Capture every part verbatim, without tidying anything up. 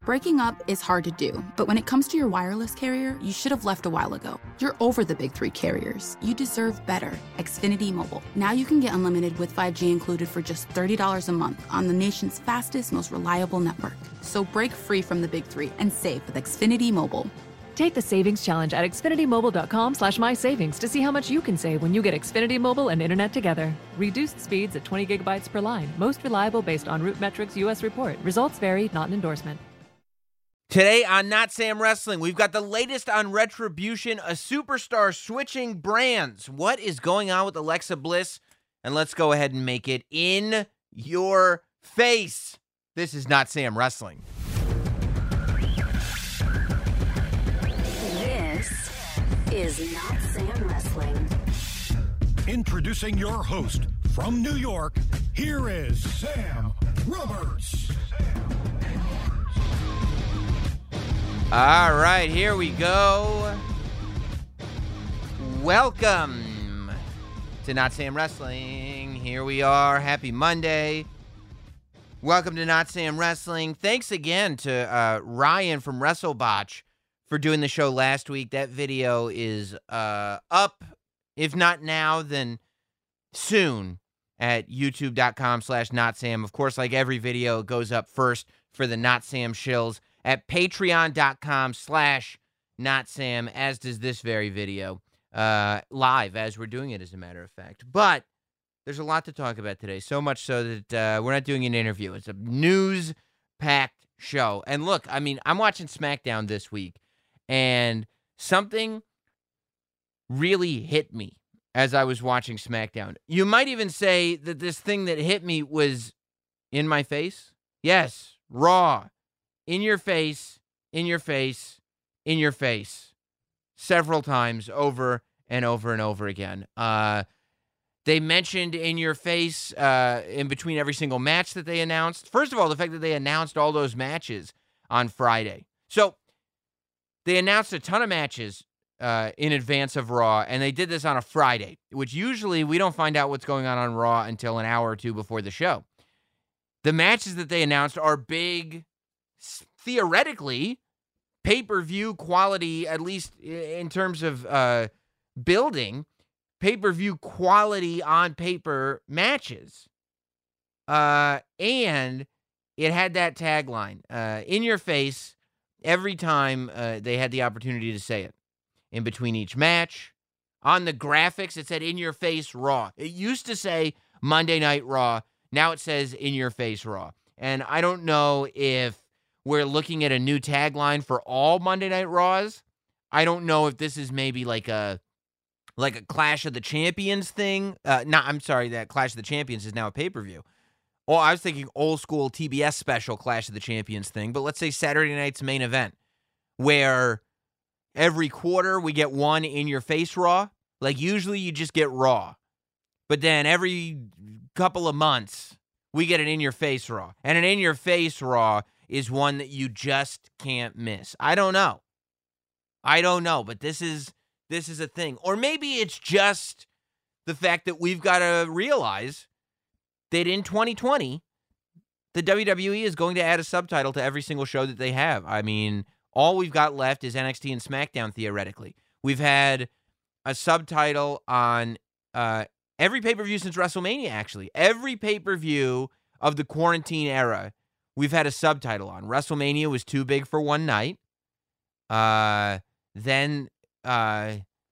Breaking up is hard to do, but when it comes to your wireless carrier, you should have left a while ago. You're over the big three carriers. You deserve better. Xfinity Mobile. Now you can get unlimited with five G included for just thirty dollars a month on the nation's fastest, most reliable network. So break free from the big three and save with Xfinity Mobile. Take the savings challenge at xfinitymobile.com slash my savings to see how much you can save when you get Xfinity Mobile and internet together. Reduced speeds at twenty gigabytes per line. Most reliable based on Root Metrics U S report. Results vary, not an endorsement. Today on Not Sam Wrestling, we've got the latest on Retribution, a superstar switching brands. What is going on with Alexa Bliss? And let's go ahead and make it in your face. This is Not Sam Wrestling. This is Not Sam Wrestling. Introducing your host from New York, here is Sam Roberts. All right, here we go. Welcome to Not Sam Wrestling. Here we are. Happy Monday. Welcome to Not Sam Wrestling. Thanks again to uh, Ryan from WrestleBotch for doing the show last week. That video is uh, up. If not now, then soon at youtube.com slash notsam. Of course, like every video, it goes up first for the Not Sam shills at patreon.com slash notsam, as does this very video, uh, live, as we're doing it, as a matter of fact. But there's a lot to talk about today, so much so that uh, we're not doing an interview. It's a news-packed show. And look, I mean, I'm watching SmackDown this week, and something really hit me as I was watching SmackDown. You might even say that this thing that hit me was in my face. Yes, Raw. In your face, in your face, in your face. Several times over and over and over again. Uh, they mentioned in your face uh, in between every single match that they announced. First of all, the fact that they announced all those matches on Friday. So they announced a ton of matches uh, in advance of Raw, and they did this on a Friday, which usually we don't find out what's going on on Raw until an hour or two before the show. The matches that they announced are big, theoretically, pay-per-view quality, at least in terms of uh, building, pay-per-view quality on paper matches. Uh, and it had that tagline, uh, in your face, every time uh, they had the opportunity to say it. In between each match. On the graphics, it said, in your face, Raw. It used to say Monday Night Raw. Now it says, in your face, Raw. And I don't know if we're looking at a new tagline for all Monday Night Raws. I don't know if this is maybe like a like a Clash of the Champions thing. Uh, no, I'm sorry, that Clash of the Champions is now a pay-per-view. Or I was thinking old school T B S special Clash of the Champions thing. But let's say Saturday night's main event, where every quarter we get one in your face Raw. Like usually you just get Raw. But then every couple of months we get an in your face Raw. And an in your face Raw is one that you just can't miss. I don't know. I don't know, but this is this is a thing. Or maybe it's just the fact that we've got to realize that in twenty twenty, the W W E is going to add a subtitle to every single show that they have. I mean, all we've got left is N X T and SmackDown, theoretically. We've had a subtitle on uh, every pay-per-view since WrestleMania, actually. Every pay-per-view of the quarantine era, we've had a subtitle on. WrestleMania was too big for one night. Uh, then uh,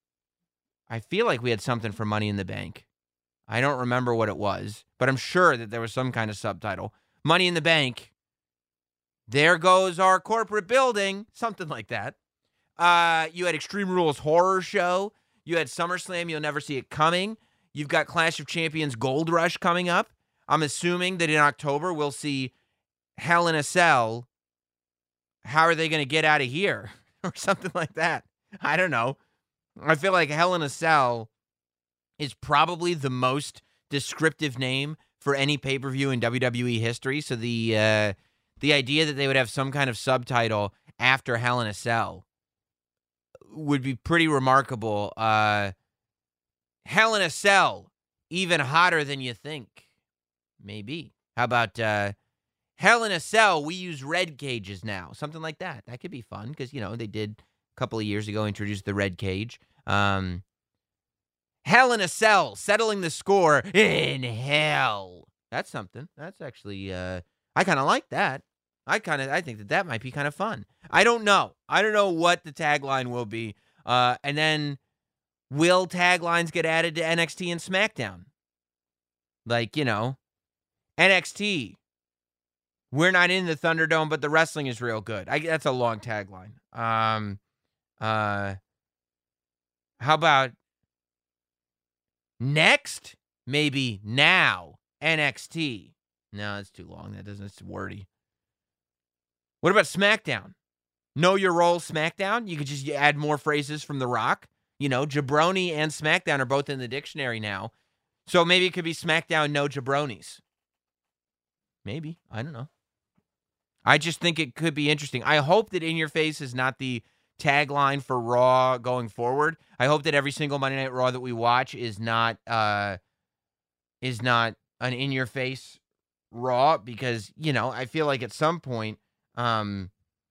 I feel like we had something for Money in the Bank. I don't remember what it was, but I'm sure that there was some kind of subtitle. Money in the Bank. There goes our corporate building. Something like that. Uh, you had Extreme Rules Horror Show. You had SummerSlam. You'll Never See It Coming. You've got Clash of Champions Gold Rush coming up. I'm assuming that in October we'll see Hell in a Cell. How are they going to get out of here? Or something like that. I don't know. I feel like Hell in a Cell is probably the most descriptive name for any pay-per-view in W W E history. So the uh, the idea that they would have some kind of subtitle after Hell in a Cell would be pretty remarkable. Uh, Hell in a Cell, even hotter than you think. Maybe. How about uh, Hell in a Cell, we use red cages now. Something like that. That could be fun because, you know, they did a couple of years ago introduce the red cage. Um, Hell in a Cell, settling the score in hell. That's something. That's actually, uh, I kind of like that. I kind of, I think that that might be kind of fun. I don't know. I don't know what the tagline will be. Uh, and then will taglines get added to N X T and SmackDown? Like, you know, N X T. We're not in the Thunderdome, but the wrestling is real good. I, that's a long tagline. Um, uh, how about next? Maybe now N X T. No, that's too long. That doesn't. It's wordy. What about SmackDown? Know your role, SmackDown. You could just add more phrases from The Rock. You know, jabroni and SmackDown are both in the dictionary now, so maybe it could be SmackDown no jabronis. Maybe. I don't know. I just think it could be interesting. I hope that In Your Face is not the tagline for Raw going forward. I hope that every single Monday Night Raw that we watch is not uh, is not an In Your Face Raw because, you know, I feel like at some point, um,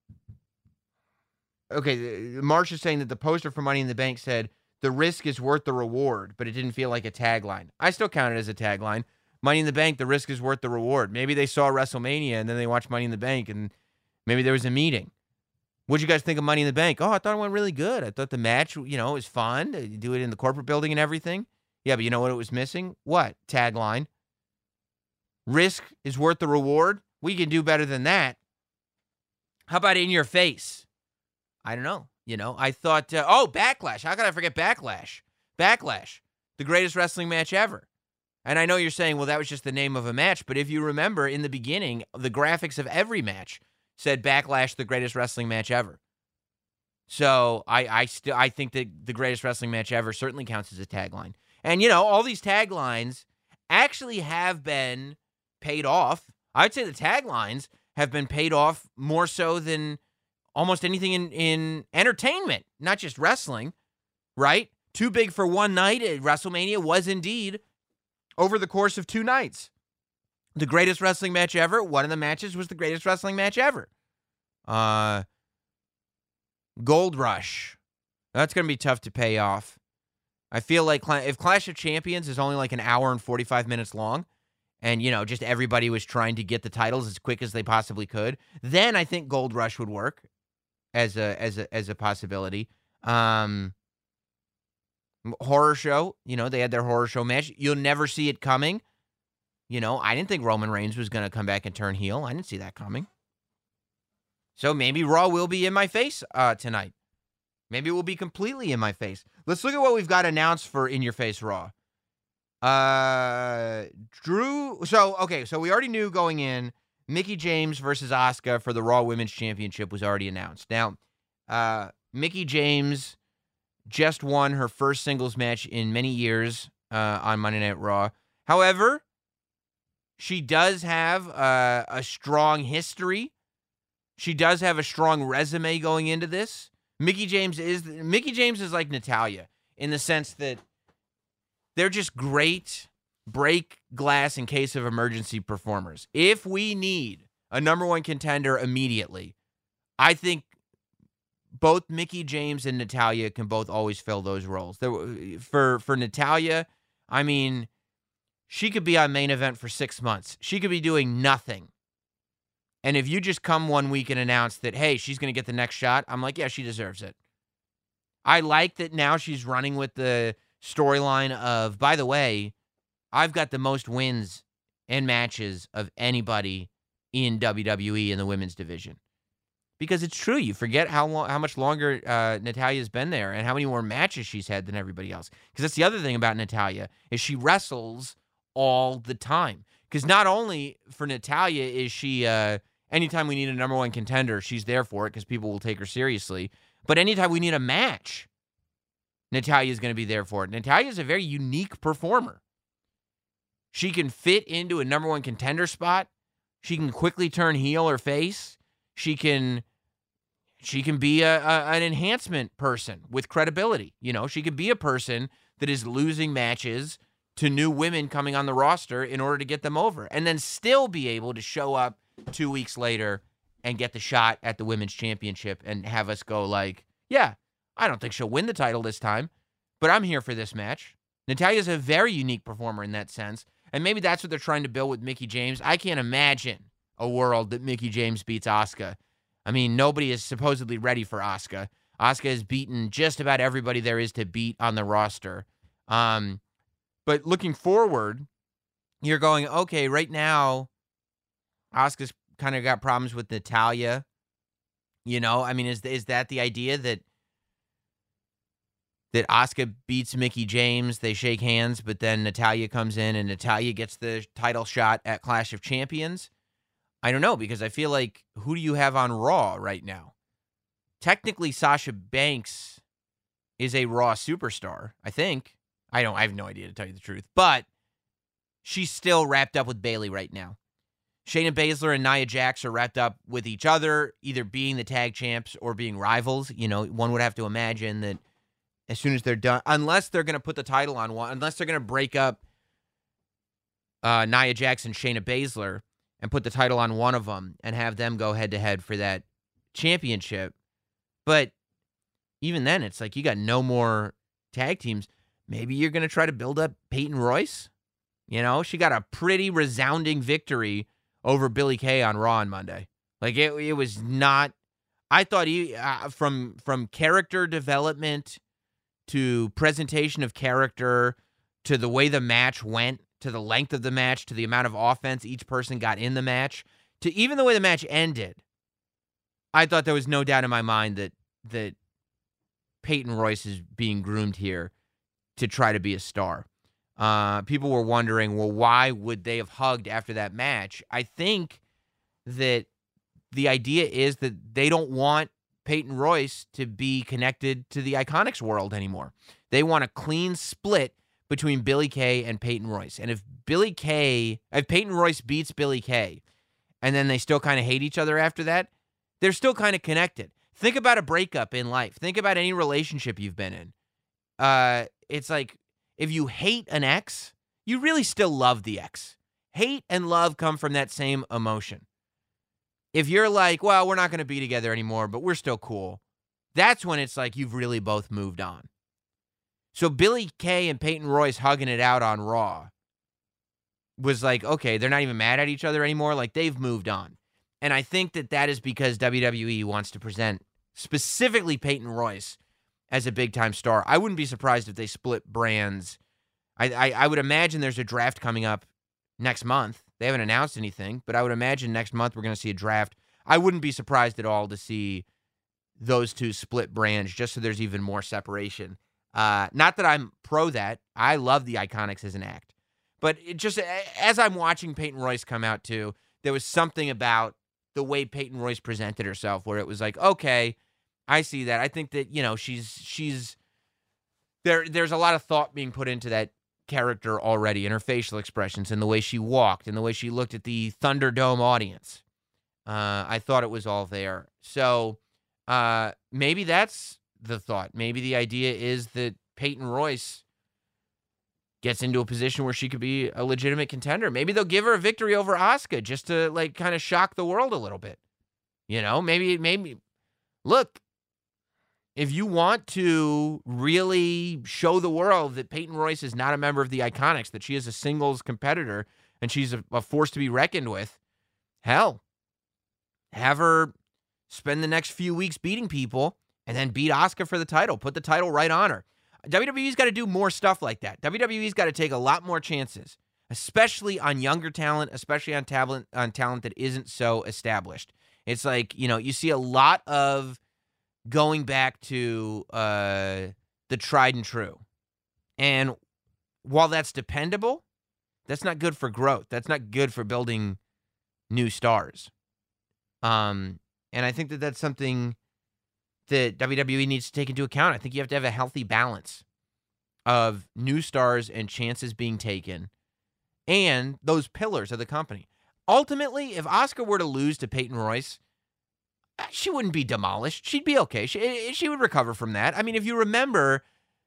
okay, Marsh is saying that the poster for Money in the Bank said, the risk is worth the reward, but it didn't feel like a tagline. I still count it as a tagline. Money in the Bank, the risk is worth the reward. Maybe they saw WrestleMania and then they watched Money in the Bank and maybe there was a meeting. What'd you guys think of Money in the Bank? Oh, I thought it went really good. I thought the match, you know, was fun. You do it in the corporate building and everything. Yeah, but you know what it was missing? What? Tagline. Risk is worth the reward. We can do better than that. How about In Your Face? I don't know. You know, I thought, uh, oh, Backlash. How could I forget Backlash? Backlash, the greatest wrestling match ever. And I know you're saying, well, that was just the name of a match. But if you remember, in the beginning, the graphics of every match said Backlash, the greatest wrestling match ever. So I I still I think that the greatest wrestling match ever certainly counts as a tagline. And, you know, all these taglines actually have been paid off. I'd say the taglines have been paid off more so than almost anything in, in entertainment, not just wrestling, right? Too big for one night at WrestleMania was indeed over the course of two nights. The greatest wrestling match ever, one of the matches was the greatest wrestling match ever. Uh, Gold Rush. That's going to be tough to pay off. I feel like if Clash of Champions is only like an hour and forty-five minutes long, and, you know, just everybody was trying to get the titles as quick as they possibly could, then I think Gold Rush would work as a as a as a possibility. Um, horror show, you know, they had their horror show match. You'll never see it coming. You know, I didn't think Roman Reigns was going to come back and turn heel. I didn't see that coming. So maybe Raw will be in my face uh, tonight. Maybe it will be completely in my face. Let's look at what we've got announced for In Your Face Raw. Uh, Drew. So, okay, so we already knew going in, Mickie James versus Asuka for the Raw Women's Championship was already announced. Now, uh, Mickie James just won her first singles match in many years uh, on Monday Night Raw. However, she does have uh, a strong history. She does have a strong resume going into this. Mickie James is Mickie James is like Natalya in the sense that they're just great break glass in case of emergency performers. If we need a number one contender immediately, I think both Mickie James and Natalya can both always fill those roles. There, for for Natalya, I mean, she could be on Main Event for six months. She could be doing nothing. And if you just come one week and announce that, hey, she's going to get the next shot, I'm like, yeah, she deserves it. I like that now she's running with the storyline of, by the way, I've got the most wins and matches of anybody in W W E in the women's division. Because it's true. You forget how long, how much longer uh, Natalya's been there and how many more matches she's had than everybody else. Because that's the other thing about Natalya is she wrestles all the time. Because not only for Natalya is she, uh, anytime we need a number one contender, she's there for it because people will take her seriously. But anytime we need a match, Natalya's going to be there for it. Natalya's a very unique performer. She can fit into a number one contender spot. She can quickly turn heel or face. She can she can be a, a an enhancement person with credibility. You know, she could be a person that is losing matches to new women coming on the roster in order to get them over and then still be able to show up two weeks later and get the shot at the women's championship and have us go like, yeah, I don't think she'll win the title this time, but I'm here for this match. Natalya's a very unique performer in that sense, and maybe that's what they're trying to build with Mickie James. I can't imagine a world that Mickie James beats Asuka. I mean, nobody is supposedly ready for Asuka. Asuka has beaten just about everybody there is to beat on the roster. Um, but looking forward, you're going, okay, right now, Asuka's kind of got problems with Natalya. You know, I mean, is is that the idea that that Asuka beats Mickie James, they shake hands, but then Natalya comes in and Natalya gets the title shot at Clash of Champions? I don't know, because I feel like, who do you have on Raw right now? Technically, Sasha Banks is a Raw superstar, I think. I don't, I have no idea, to tell you the truth, but she's still wrapped up with Bayley right now. Shayna Baszler and Nia Jax are wrapped up with each other, either being the tag champs or being rivals. You know, one would have to imagine that as soon as they're done, unless they're going to put the title on one, unless they're going to break up uh, Nia Jax and Shayna Baszler and put the title on one of them and have them go head-to-head for that championship. But even then, it's like you got no more tag teams. Maybe you're going to try to build up Peyton Royce. You know, she got a pretty resounding victory over Billie Kay on Raw on Monday. Like, it, it was not... I thought he, uh, from from character development to presentation of character, to the way the match went, to the length of the match, to the amount of offense each person got in the match, to even the way the match ended, I thought there was no doubt in my mind that that Peyton Royce is being groomed here to try to be a star. Uh, people were wondering, well, why would they have hugged after that match? I think that the idea is that they don't want Peyton Royce to be connected to the Iconics world anymore. They want a clean split between Billie Kay and Peyton Royce. And if Billie Kay, if Peyton Royce beats Billie Kay, and then they still kind of hate each other after that, they're still kind of connected. Think about a breakup in life. Think about any relationship you've been in. Uh, it's like, if you hate an ex, you really still love the ex. Hate and love come from that same emotion. If you're like, well, we're not going to be together anymore, but we're still cool, that's when it's like you've really both moved on. So Billie Kay and Peyton Royce hugging it out on Raw was like, okay, they're not even mad at each other anymore. Like, they've moved on. And I think that that is because W W E wants to present specifically Peyton Royce as a big-time star. I wouldn't be surprised if they split brands. I, I, I would imagine there's a draft coming up next month. They haven't announced anything, but I would imagine next month we're going to see a draft. I wouldn't be surprised at all to see those two split brands just so there's even more separation. Uh, not that I'm pro that. I love the Iconics as an act. But it just as I'm watching Peyton Royce come out too, there was something about the way Peyton Royce presented herself where it was like, okay, I see that. I think that, you know, she's she's there. There's a lot of thought being put into that character already, in her facial expressions and the way she walked and the way she looked at the Thunderdome audience. Uh, I thought it was all there. So uh, maybe that's the thought. Maybe the idea is that Peyton Royce gets into a position where she could be a legitimate contender. Maybe they'll give her a victory over Asuka just to like kind of shock the world a little bit. You know, maybe maybe look. If you want to really show the world that Peyton Royce is not a member of the Iconics, that she is a singles competitor and she's a, a force to be reckoned with, hell, have her spend the next few weeks beating people and then beat Asuka for the title. Put the title right on her. W W E's got to do more stuff like that. W W E's got to take a lot more chances, especially on younger talent, especially on talent, on talent that isn't so established. It's like, you know, you see a lot of going back to uh, the tried and true. And while that's dependable, that's not good for growth. That's not good for building new stars. Um, and I think that that's something that W W E needs to take into account. I think you have to have a healthy balance of new stars and chances being taken and those pillars of the company. Ultimately, if Asuka were to lose to Peyton Royce, she wouldn't be demolished. She'd be okay. She, she would recover from that. I mean, if you remember,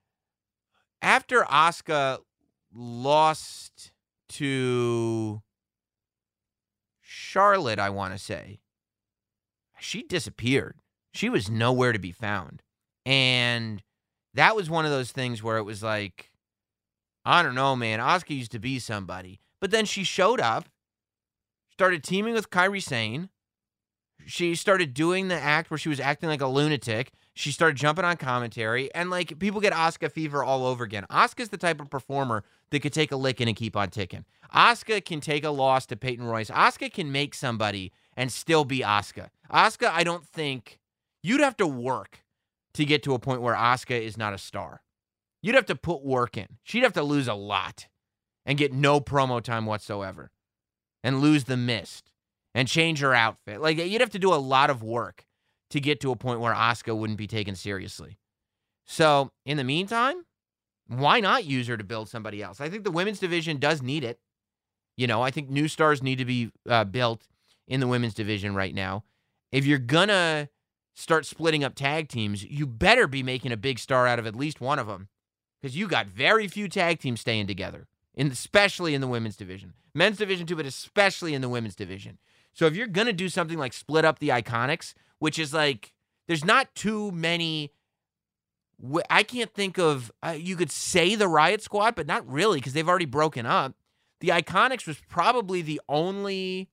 after Asuka lost to Charlotte, I want to say, she disappeared. She was nowhere to be found. And that was one of those things where it was like, I don't know, man. Asuka used to be somebody. But then she showed up, started teaming with Kairi Sane. She started doing the act where she was acting like a lunatic. She started jumping on commentary. And, like, people get Asuka fever all over again. Asuka's the type of performer that could take a licking and keep on ticking. Asuka can take a loss to Peyton Royce. Asuka can make somebody and still be Asuka. Asuka, I don't think... You'd have to work to get to a point where Asuka is not a star. You'd have to put work in. She'd have to lose a lot and get no promo time whatsoever and lose the mist and change her outfit. Like, you'd have to do a lot of work to get to a point where Asuka wouldn't be taken seriously. So, in the meantime, why not use her to build somebody else? I think the women's division does need it. You know, I think new stars need to be uh, built in the women's division right now. If you're going to start splitting up tag teams, you better be making a big star out of at least one of them, because you got very few tag teams staying together, in, especially in the women's division. Men's division too, but especially in the women's division. So if you're going to do something like split up the Iconics, which is like, there's not too many, I can't think of, uh, you could say the Riot Squad, but not really, because they've already broken up. The Iconics was probably the only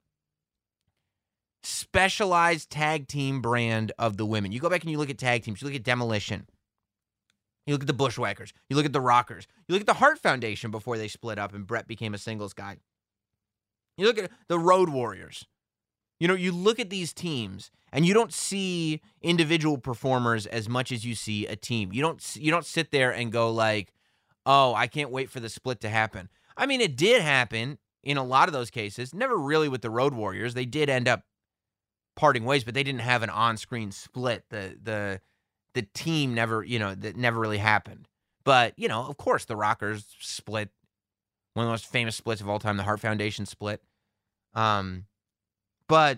specialized tag team brand of the women. You go back and you look at tag teams. You look at Demolition. You look at the Bushwhackers. You look at the Rockers. You look at the Hart Foundation before they split up and Brett became a singles guy. You look at the Road Warriors. You know, you look at these teams and you don't see individual performers as much as you see a team. You don't you don't sit there and go like, "Oh, I can't wait for the split to happen." I mean, it did happen in a lot of those cases. Never really with the Road Warriors. They did end up parting ways, but they didn't have an on-screen split. The the the team never, you know, that never really happened. But, you know, of course, the Rockers split. One of the most famous splits of all time, the Hart Foundation split. Um, but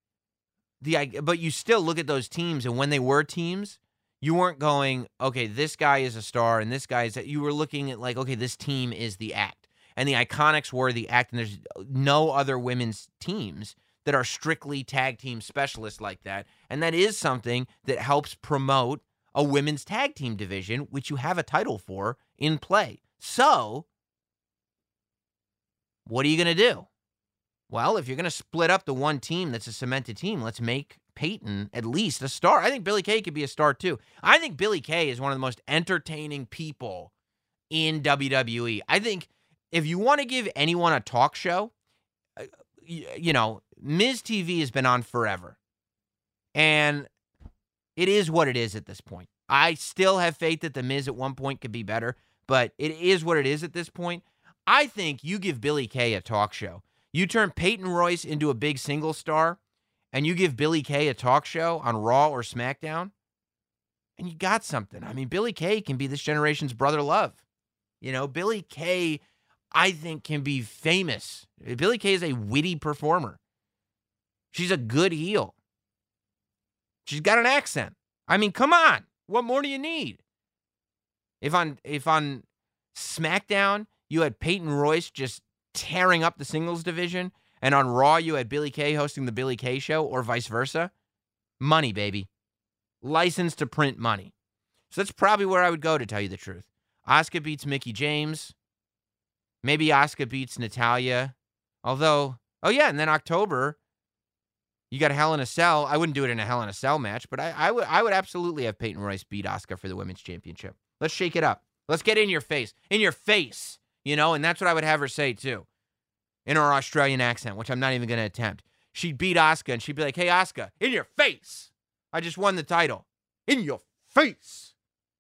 the but you still look at those teams, and when they were teams, you weren't going, okay, this guy is a star, and this guy is that. You were looking at like, okay, this team is the act, and the Iconics were the act, and there's no other women's teams that are strictly tag team specialists like that. And that is something that helps promote a women's tag team division, which you have a title for in play. So, what are you going to do? Well, if you're going to split up the one team that's a cemented team, let's make Peyton at least a star. I think Billie Kay could be a star too. I think Billie Kay is one of the most entertaining people in W W E. I think if you want to give anyone a talk show, you know, Miz T V has been on forever. And it is what it is at this point. I still have faith that the Miz at one point could be better, but it is what it is at this point. I think you give Billie Kay a talk show. You turn Peyton Royce into a big single star, and you give Billie Kay a talk show on Raw or SmackDown, and you got something. I mean, Billie Kay can be this generation's Brother Love. You know, Billie Kay, I think, can be famous. Billie Kay is a witty performer. She's a good heel. She's got an accent. I mean, come on. What more do you need? If on if on SmackDown you had Peyton Royce just tearing up the singles division, and on Raw you had Billie Kay hosting the Billie Kay show, or vice versa, money, baby. License to print money. So that's probably where I would go, to tell you the truth. Asuka beats Mickie James. Maybe Asuka beats Natalya. Although, oh yeah, and then October, you got a Hell in a Cell. I wouldn't do it in a Hell in a Cell match, but I, I would I would absolutely have Peyton Royce beat Asuka for the Women's Championship. Let's shake it up. Let's get in your face. In your face. You know, and that's what I would have her say, too. In her Australian accent, which I'm not even going to attempt. She'd beat Asuka, and she'd be like, hey, Asuka, in your face. I just won the title. In your face.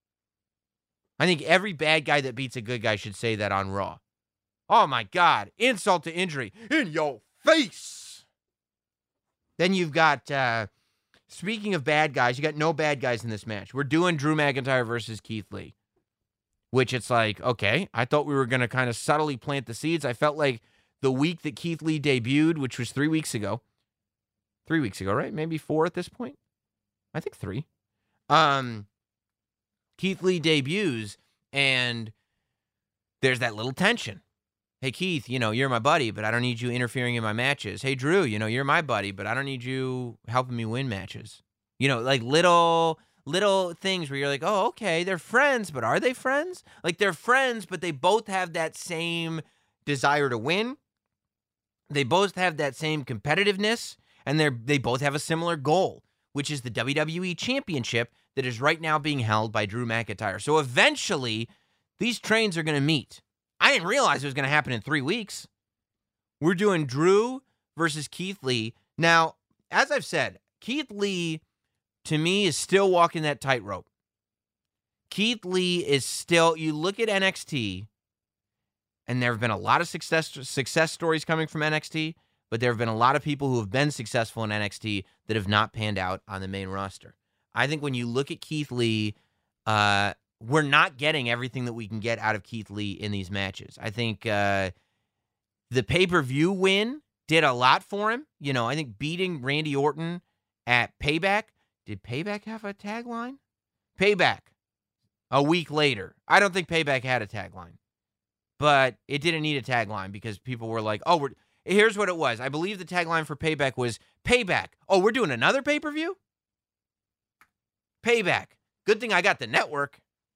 I think every bad guy that beats a good guy should say that on Raw. Oh, my God. Insult to injury. In your face. Then you've got, uh, speaking of bad guys, you got no bad guys in this match. We're doing Drew McIntyre versus Keith Lee. Which it's like, okay, I thought we were going to kind of subtly plant the seeds. I felt like the week that Keith Lee debuted, which was three weeks ago. Three weeks ago, right? Maybe four at this point? I think three. Um, Keith Lee debuts, and there's that little tension. hey, Keith, you know, you're my buddy, but I don't need you interfering in my matches. Hey, Drew, you know, you're my buddy, but I don't need you helping me win matches. You know, like little little things where you're like, oh, okay, they're friends, but are they friends? Like they're friends, but they both have that same desire to win. They both have that same competitiveness, and they're they both have a similar goal, which is the W W E Championship that is right now being held by Drew McIntyre. So eventually, these trains are going to meet. I didn't realize it was going to happen in three weeks. We're doing Drew versus Keith Lee. Now, as I've said, Keith Lee, to me, is still walking that tightrope. Keith Lee is still, you look at N X T, and there have been a lot of success success stories coming from N X T, but there have been a lot of people who have been successful in N X T that have not panned out on the main roster. I think when you look at Keith Lee, uh, we're not getting everything that we can get out of Keith Lee in these matches. I think uh, the pay-per-view win did a lot for him. You know, I think beating Randy Orton at Payback. Did Payback have a tagline? Payback. A week later. I don't think Payback had a tagline. But it didn't need a tagline because people were like, oh, we're... here's what it was. I believe the tagline for Payback was, Payback. Oh, we're doing another pay-per-view? Payback. Good thing I got the network.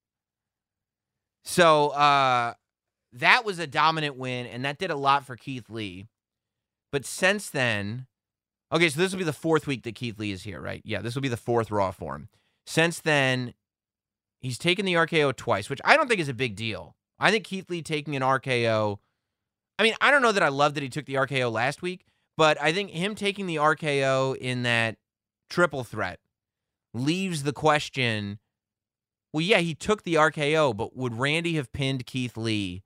So uh, that was a dominant win, and that did a lot for Keith Lee. But since then... Okay, so this will be the fourth week that Keith Lee is here, right? Yeah, this will be the fourth Raw for him. Since then, he's taken the R K O twice, which I don't think is a big deal. I think Keith Lee taking an R K O... I mean, I don't know that I love that he took the R K O last week, but I think him taking the R K O in that triple threat leaves the question, well, yeah, he took the R K O, but would Randy have pinned Keith Lee?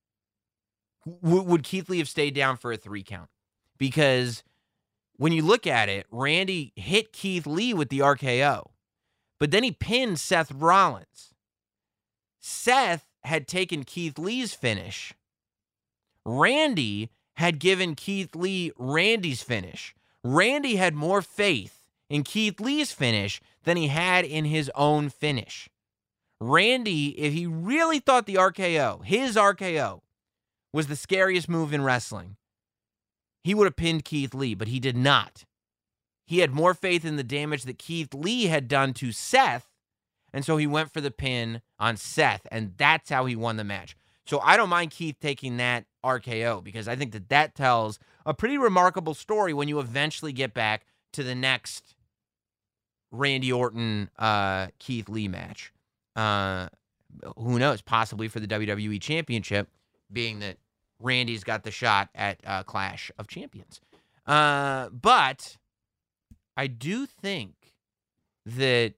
W- would Keith Lee have stayed down for a three count? Because when you look at it, Randy hit Keith Lee with the R K O, but then he pinned Seth Rollins. Seth had taken Keith Lee's finish. Randy had given Keith Lee Randy's finish. Randy had more faith in Keith Lee's finish than he had in his own finish. Randy, if he really thought the R K O, his R K O, was the scariest move in wrestling, he would have pinned Keith Lee, but he did not. He had more faith in the damage that Keith Lee had done to Seth, and so he went for the pin on Seth, and that's how he won the match. So I don't mind Keith taking that R K O because I think that that tells a pretty remarkable story when you eventually get back to the next Randy Orton, uh, Keith Lee match. Uh, who knows? Possibly for the W W E Championship, being that Randy's got the shot at uh, Clash of Champions. Uh, but I do think that,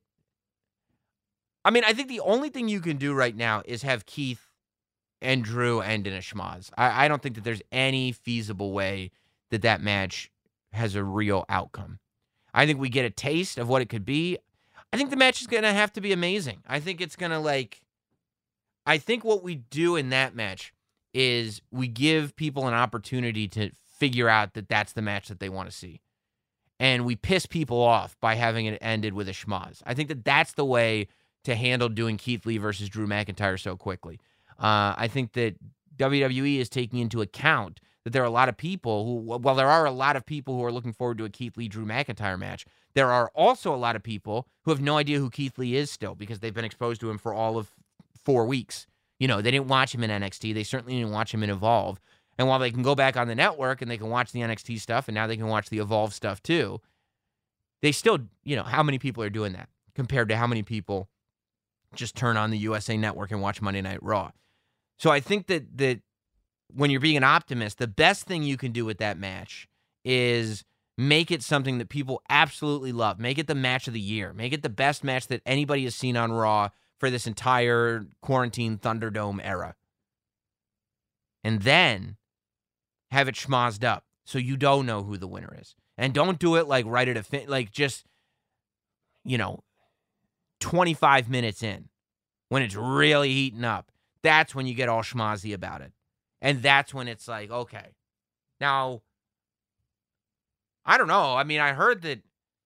I mean, I think the only thing you can do right now is have Keith and Drew end in a schmoz. I, I don't think that there's any feasible way that that match has a real outcome. I think we get a taste of what it could be. I think the match is going to have to be amazing. I think it's going to like, I think what we do in that match is we give people an opportunity to figure out that that's the match that they want to see. And we piss people off by having it ended with a schmoz. I think that that's the way to handle doing Keith Lee versus Drew McIntyre so quickly. Uh, I think that W W E is taking into account that there are a lot of people who, well, there are a lot of people who are looking forward to a Keith Lee Drew McIntyre match. There are also a lot of people who have no idea who Keith Lee is still because they've been exposed to him for all of four weeks. You know, they didn't watch him in N X T. They certainly didn't watch him in Evolve. And while they can go back on the network and they can watch the N X T stuff and now they can watch the Evolve stuff too, they still, you know, how many people are doing that compared to how many people just turn on the U S A Network and watch Monday Night Raw? So I think that that when you're being an optimist, the best thing you can do with that match is make it something that people absolutely love. Make it the match of the year. Make it the best match that anybody has seen on Raw for this entire quarantine Thunderdome era. And then have it schmozzed up so you don't know who the winner is. And don't do it like right at a fin- like just, you know, twenty-five minutes in when it's really heating up. That's when you get all schmozzy about it. And that's when it's like, okay. Now, I don't know. I mean, I heard that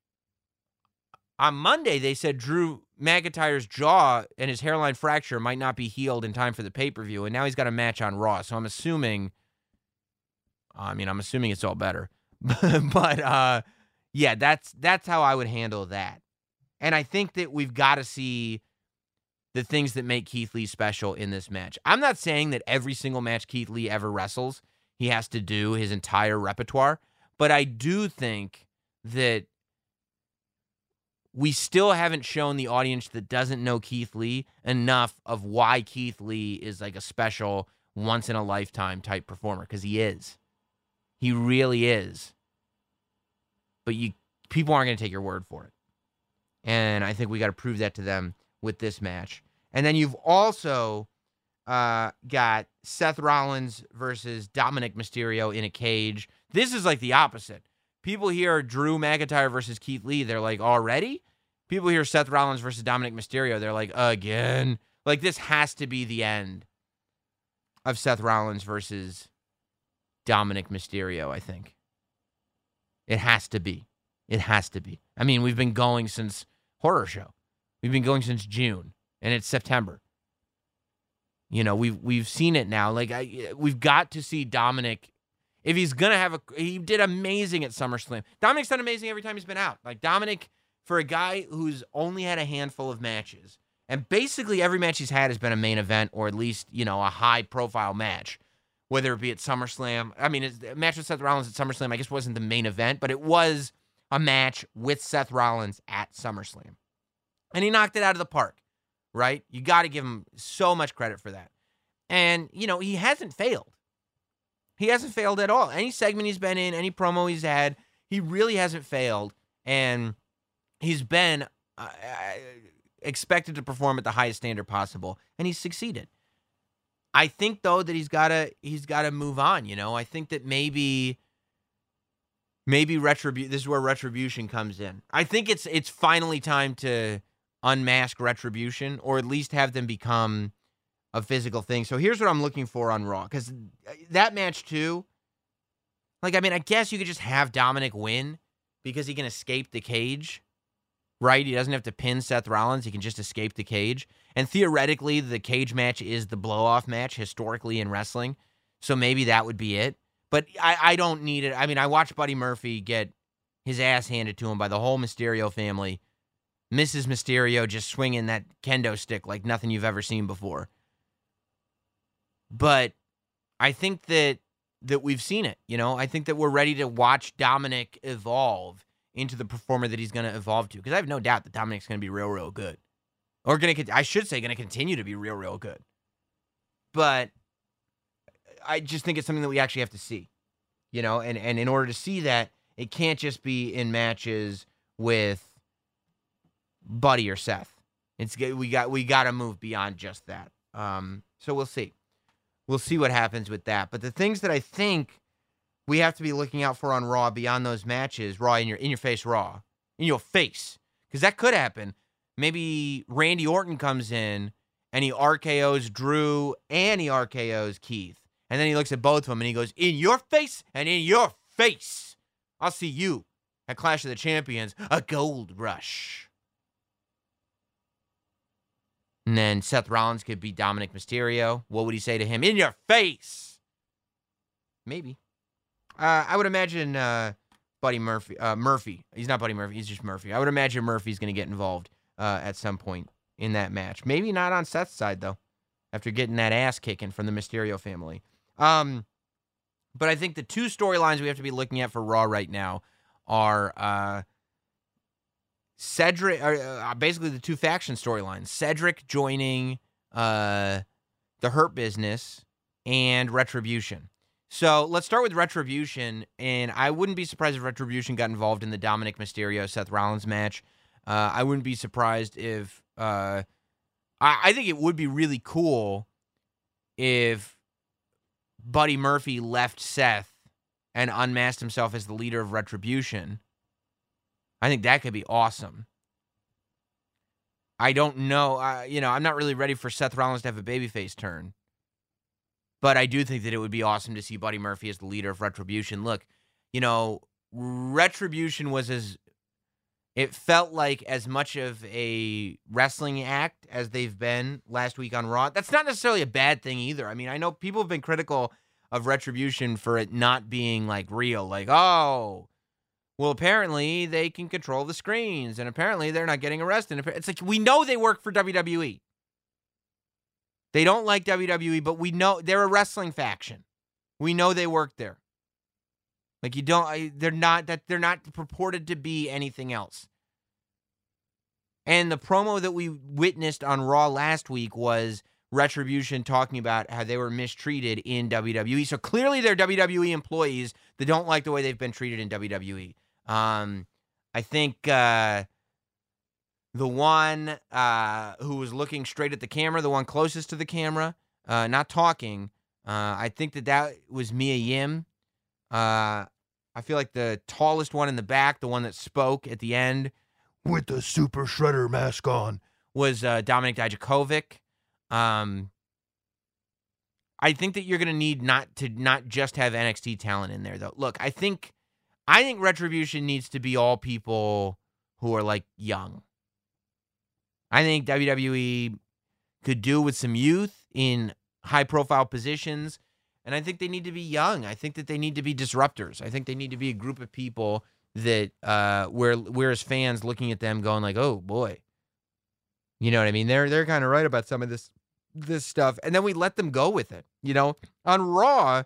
on Monday they said Drew McIntyre's jaw and his hairline fracture might not be healed in time for the pay-per-view, and now he's got a match on Raw. So I'm assuming I mean, I'm assuming it's all better. but, uh, yeah, that's that's how I would handle that. And I think that we've got to see the things that make Keith Lee special in this match. I'm not saying that every single match Keith Lee ever wrestles, he has to do his entire repertoire, but I do think that we still haven't shown the audience that doesn't know Keith Lee enough of why Keith Lee is like a special, once-in-a-lifetime type performer, because he is. He really is. But you people aren't going to take your word for it. And I think we got to prove that to them with this match. And then you've also uh, got Seth Rollins versus Dominic Mysterio in a cage. This is like the opposite. People hear Drew McIntyre versus Keith Lee, they're like, already? People hear Seth Rollins versus Dominic Mysterio, they're like, again? Like, this has to be the end of Seth Rollins versus Dominic Mysterio, I think. It has to be. It has to be. I mean, we've been going since Horror Show. We've been going since June, and it's September. You know, we've we've seen it now. Like, I, we've got to see Dominic. If he's gonna have a, he did amazing at SummerSlam. Dominic's done amazing every time he's been out. Like, Dominic, for a guy who's only had a handful of matches, and basically every match he's had has been a main event or at least, you know, a high-profile match, whether it be at SummerSlam. I mean, his match with Seth Rollins at SummerSlam, I guess, wasn't the main event, but it was a match with Seth Rollins at SummerSlam. And he knocked it out of the park, right? You got to give him so much credit for that. And, you know, he hasn't failed. He hasn't failed at all. Any segment he's been in, any promo he's had, he really hasn't failed. And he's been uh, expected to perform at the highest standard possible, and he's succeeded. I think, though, that he's got to he's got to move on, you know? I think that maybe maybe retribu- this is where Retribution comes in. I think it's it's finally time to unmask Retribution, or at least have them become a physical thing. So here's what I'm looking for on Raw, because that match too, like, I mean, I guess you could just have Dominic win because he can escape the cage, right? He doesn't have to pin Seth Rollins. He can just escape the cage. And theoretically, the cage match is the blow-off match historically in wrestling. So maybe that would be it. But I, I don't need it. I mean, I watched Buddy Murphy get his ass handed to him by the whole Mysterio family. Missus Mysterio just swinging that kendo stick like nothing you've ever seen before. But I think that that we've seen it, you know? I think that we're ready to watch Dominic evolve into the performer that he's going to evolve to. Because I have no doubt that Dominic's going to be real, real good. Or going to, I should say, going to continue to be real, real good. But I just think it's something that we actually have to see, you know? And, and in order to see that, it can't just be in matches with Buddy or Seth. It's we got we got to move beyond just that. Um, so we'll see. We'll see what happens with that. But the things that I think we have to be looking out for on Raw beyond those matches, Raw in your in your face, Raw in your face, because that could happen. Maybe Randy Orton comes in and he R K Os Drew and he R K Os Keith, and then he looks at both of them and he goes, "In your face and in your face, I'll see you at Clash of the Champions, a Gold Rush." And then Seth Rollins could beat Dominic Mysterio. What would he say to him? In your face! Maybe. Uh, I would imagine uh, Buddy Murphy. Uh, Murphy. He's not Buddy Murphy. He's just Murphy. I would imagine Murphy's going to get involved uh, at some point in that match. Maybe not on Seth's side, though, after getting that ass kicking from the Mysterio family. Um, but I think the two storylines we have to be looking at for Raw right now are... Uh, Cedric, uh, basically the two faction storylines. Cedric joining uh, the Hurt Business and Retribution. So let's start with Retribution, and I wouldn't be surprised if Retribution got involved in the Dominic Mysterio-Seth Rollins match. Uh, I wouldn't be surprised if... Uh, I, I think it would be really cool if Buddy Murphy left Seth and unmasked himself as the leader of Retribution. I think that could be awesome. I don't know. Uh, you know, I'm not really ready for Seth Rollins to have a babyface turn. But I do think that it would be awesome to see Buddy Murphy as the leader of Retribution. Look, you know, Retribution was as... It felt like as much of a wrestling act as they've been last week on Raw. That's not necessarily a bad thing either. I mean, I know people have been critical of Retribution for it not being like real. Like, oh, well, apparently they can control the screens, and apparently they're not getting arrested. It's like, we know they work for W W E. They don't like W W E, but we know they're a wrestling faction. We know they work there. Like, you don't, they're not, that they're not purported to be anything else. And the promo that we witnessed on Raw last week was Retribution talking about how they were mistreated in W W E. So clearly they're W W E employees that don't like the way they've been treated in W W E. Um, I think uh, the one uh, who was looking straight at the camera, the one closest to the camera, uh, not talking, uh, I think that that was Mia Yim. Uh, I feel like the tallest one in the back, the one that spoke at the end with the Super Shredder mask on, was uh, Dominik Dijakovic. Um, I think that you're going to need not to not just have N X T talent in there, though. Look, I think I think Retribution needs to be all people who are, like, young. I think W W E could do with some youth in high-profile positions, and I think they need to be young. I think that they need to be disruptors. I think they need to be a group of people that uh, we're, we're as fans looking at them going like, oh, boy. You know what I mean? They're they're kind of right about some of this this stuff, and then we let them go with it. You know, on Raw,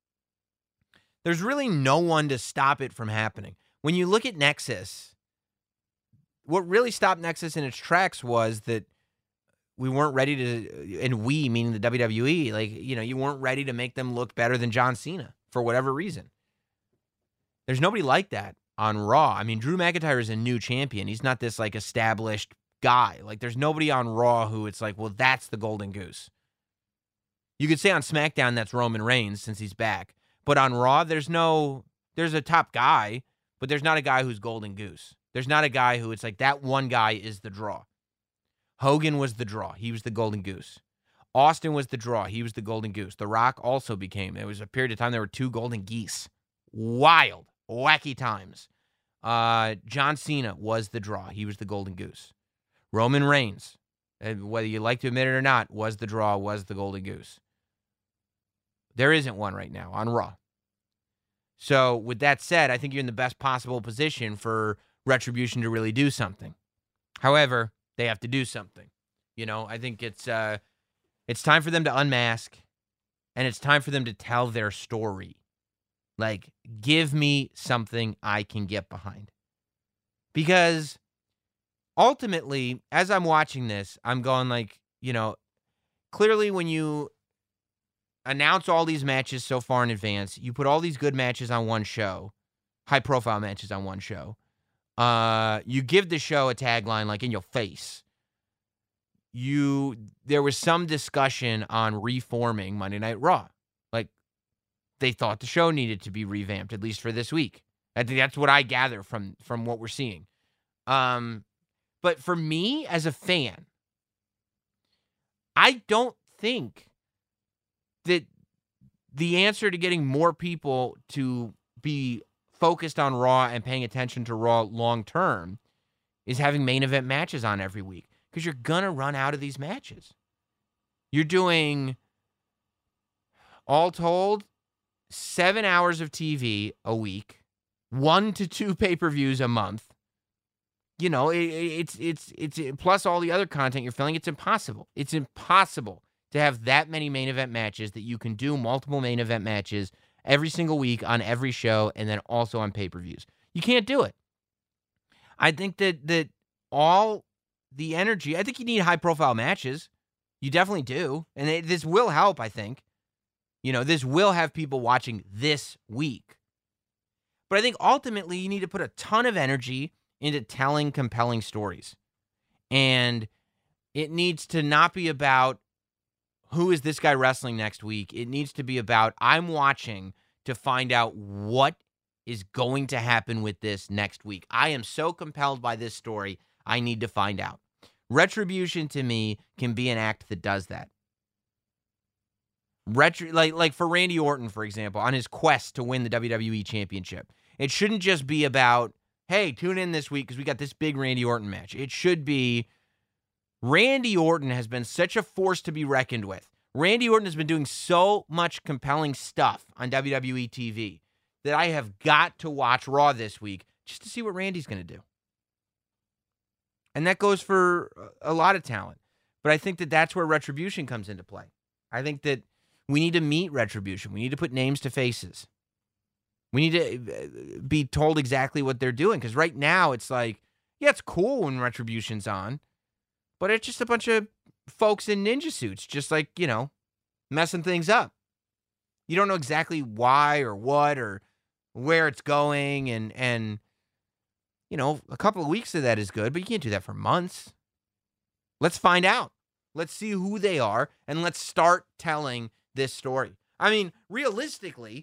there's really no one to stop it from happening. When you look at Nexus, what really stopped Nexus in its tracks was that we weren't ready to, and we, meaning the W W E, like, you know, you weren't ready to make them look better than John Cena for whatever reason. There's nobody like that on Raw. I mean, Drew McIntyre is a new champion. He's not this, like, established guy. Like, there's nobody on Raw who it's like, well, that's the golden goose. You could say on SmackDown that's Roman Reigns since he's back. But on Raw, there's no, there's a top guy, but there's not a guy who's golden goose. There's not a guy who it's like, that one guy is the draw. Hogan was the draw. He was the golden goose. Austin was the draw. He was the golden goose. The Rock also became, there was a period of time there were two golden geese. Wild, wacky times. Uh, John Cena was the draw. He was the golden goose. Roman Reigns, whether you like to admit it or not, was the draw, was the golden goose. There isn't one right now on Raw. So with that said, I think you're in the best possible position for Retribution to really do something. However, they have to do something. You know, I think it's uh, it's time for them to unmask, and it's time for them to tell their story. Like, give me something I can get behind. Because ultimately, as I'm watching this, I'm going like, you know, clearly when you announce all these matches so far in advance, you put all these good matches on one show, high-profile matches on one show, uh, you give the show a tagline like in your face. You, there was some discussion on reforming Monday Night Raw. Like, they thought the show needed to be revamped, at least for this week. I think that's what I gather from, from what we're seeing. Um, but for me, as a fan, I don't think that the answer to getting more people to be focused on Raw and paying attention to Raw long term is having main event matches on every week, because you're going to run out of these matches. You're doing, all told, seven hours of T V a week, one to two pay-per-views a month. You know, it, it's, it's, it's, plus all the other content you're filling, it's impossible. It's impossible to have that many main event matches that you can do multiple main event matches every single week on every show and then also on pay-per-views. You can't do it. I think that that all the energy, I think you need high-profile matches. You definitely do. And it, this will help, I think. You know, this will have people watching this week. But I think ultimately you need to put a ton of energy into telling compelling stories. And it needs to not be about who is this guy wrestling next week. It needs to be about, I'm watching to find out what is going to happen with this next week. I am so compelled by this story, I need to find out. Retribution, to me, can be an act that does that. Retri- like, like for Randy Orton, for example, on his quest to win the W W E Championship. It shouldn't just be about, hey, tune in this week because we got this big Randy Orton match. It should be, Randy Orton has been such a force to be reckoned with. Randy Orton has been doing so much compelling stuff on W W E T V that I have got to watch Raw this week just to see what Randy's going to do. And that goes for a lot of talent. But I think that that's where Retribution comes into play. I think that we need to meet Retribution. We need to put names to faces. We need to be told exactly what they're doing. Because right now it's like, yeah, it's cool when Retribution's on, but it's just a bunch of folks in ninja suits, just like, you know, messing things up. You don't know exactly why or what or where it's going. And, and you know, a couple of weeks of that is good, but you can't do that for months. Let's find out. Let's see who they are, and let's start telling this story. I mean, realistically,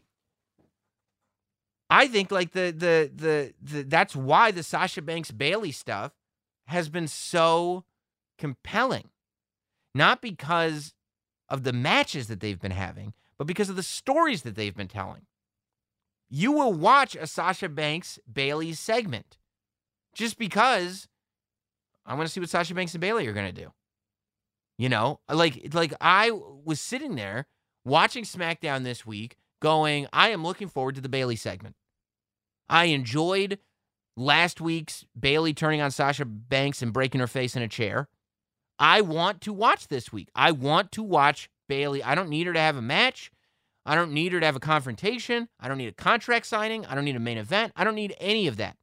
I think like the the the, the that's why the Sasha Banks Bayley stuff has been so compelling. Not because of the matches that they've been having, but because of the stories that they've been telling. You will watch a Sasha Banks Bayley segment just because I want to see what Sasha Banks and Bayley are going to do. You know, like like I was sitting there watching SmackDown this week going, I am looking forward to the Bayley segment. I enjoyed last week's Bayley turning on Sasha Banks and breaking her face in a chair. I want to watch this week. I want to watch Bayley. I don't need her to have a match. I don't need her to have a confrontation. I don't need a contract signing. I don't need a main event. I don't need any of that.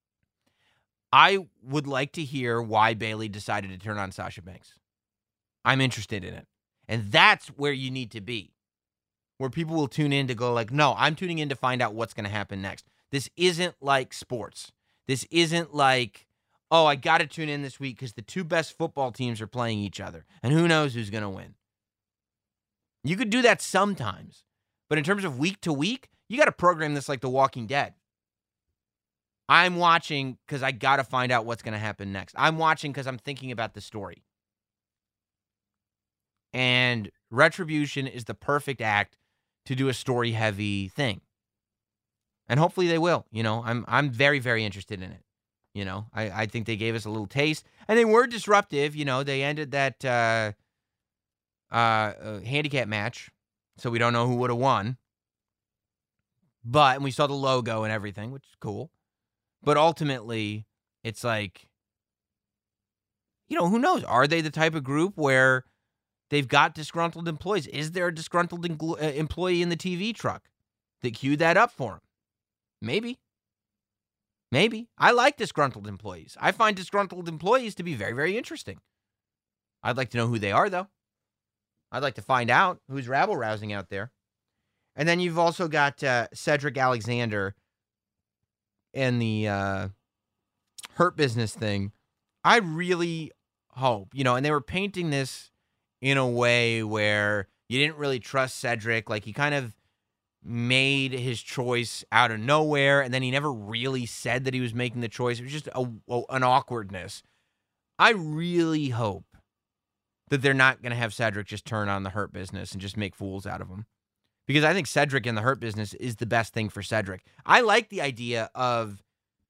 I would like to hear why Bayley decided to turn on Sasha Banks. I'm interested in it. And that's where you need to be. Where people will tune in to go like, no, I'm tuning in to find out what's going to happen next. This isn't like sports. This isn't like, oh, I got to tune in this week because the two best football teams are playing each other. And who knows who's going to win. You could do that sometimes. But in terms of week to week, you got to program this like The Walking Dead. I'm watching because I got to find out what's going to happen next. I'm watching because I'm thinking about the story. And Retribution is the perfect act to do a story-heavy thing. And hopefully they will. You know, I'm I'm very, very interested in it. You know, I, I think they gave us a little taste. And they were disruptive. You know, they ended that uh, uh, uh, handicap match. So we don't know who would have won. But, and we saw the logo and everything, which is cool. But ultimately, it's like, you know, who knows? Are they the type of group where they've got disgruntled employees? Is there a disgruntled ingl- uh, employee in the T V truck that queued that up for him? Maybe. Maybe. I like disgruntled employees. I find disgruntled employees to be very, very interesting. I'd like to know who they are, though. I'd like to find out who's rabble-rousing out there. And then you've also got uh, Cedric Alexander and the uh, Hurt Business thing. I really hope, you know, and they were painting this in a way where you didn't really trust Cedric. Like, he kind of made his choice out of nowhere, and then he never really said that he was making the choice. It was just a, a, an awkwardness. I really hope that they're not going to have Cedric just turn on the Hurt Business and just make fools out of him. Because I think Cedric in the Hurt Business is the best thing for Cedric. I like the idea of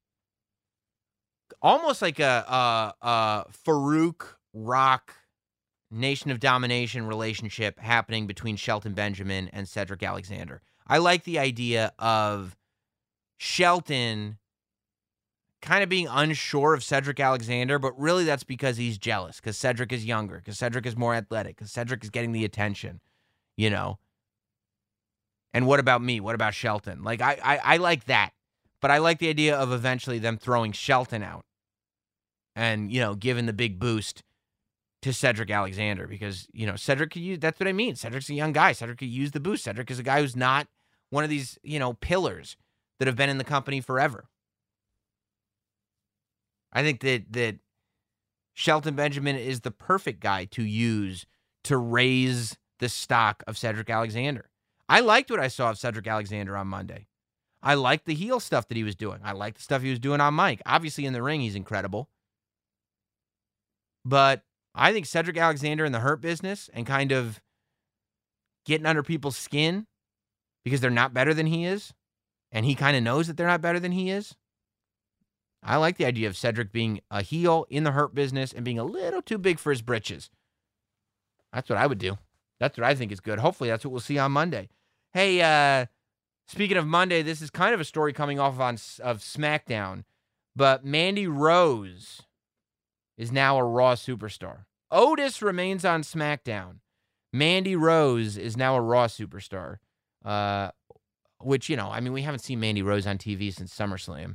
almost like a, a, a Farouk Rock Nation of Domination relationship happening between Shelton Benjamin and Cedric Alexander. I like the idea of Shelton kind of being unsure of Cedric Alexander, but really that's because he's jealous, because Cedric is younger, because Cedric is more athletic, because Cedric is getting the attention, you know. And what about me? What about Shelton? Like, I, I, I like that, but I like the idea of eventually them throwing Shelton out and, you know, giving the big boost to Cedric Alexander, because, you know, Cedric could use, that's what I mean. Cedric's a young guy. Cedric could use the boost. Cedric is a guy who's not one of these, you know, pillars that have been in the company forever. I think that that Shelton Benjamin is the perfect guy to use to raise the stock of Cedric Alexander. I liked what I saw of Cedric Alexander on Monday. I liked the heel stuff that he was doing. I liked the stuff he was doing on mic. Obviously, in the ring, he's incredible. But I think Cedric Alexander in the Hurt Business and kind of getting under people's skin because they're not better than he is, and he kind of knows that they're not better than he is. I like the idea of Cedric being a heel in the Hurt Business and being a little too big for his britches. That's what I would do. That's what I think is good. Hopefully that's what we'll see on Monday. Hey, uh, speaking of Monday, this is kind of a story coming off of, on, of SmackDown, but Mandy Rose is now a Raw superstar. Otis remains on SmackDown. Mandy Rose is now a Raw superstar, uh, which, you know, I mean, we haven't seen Mandy Rose on T V since SummerSlam.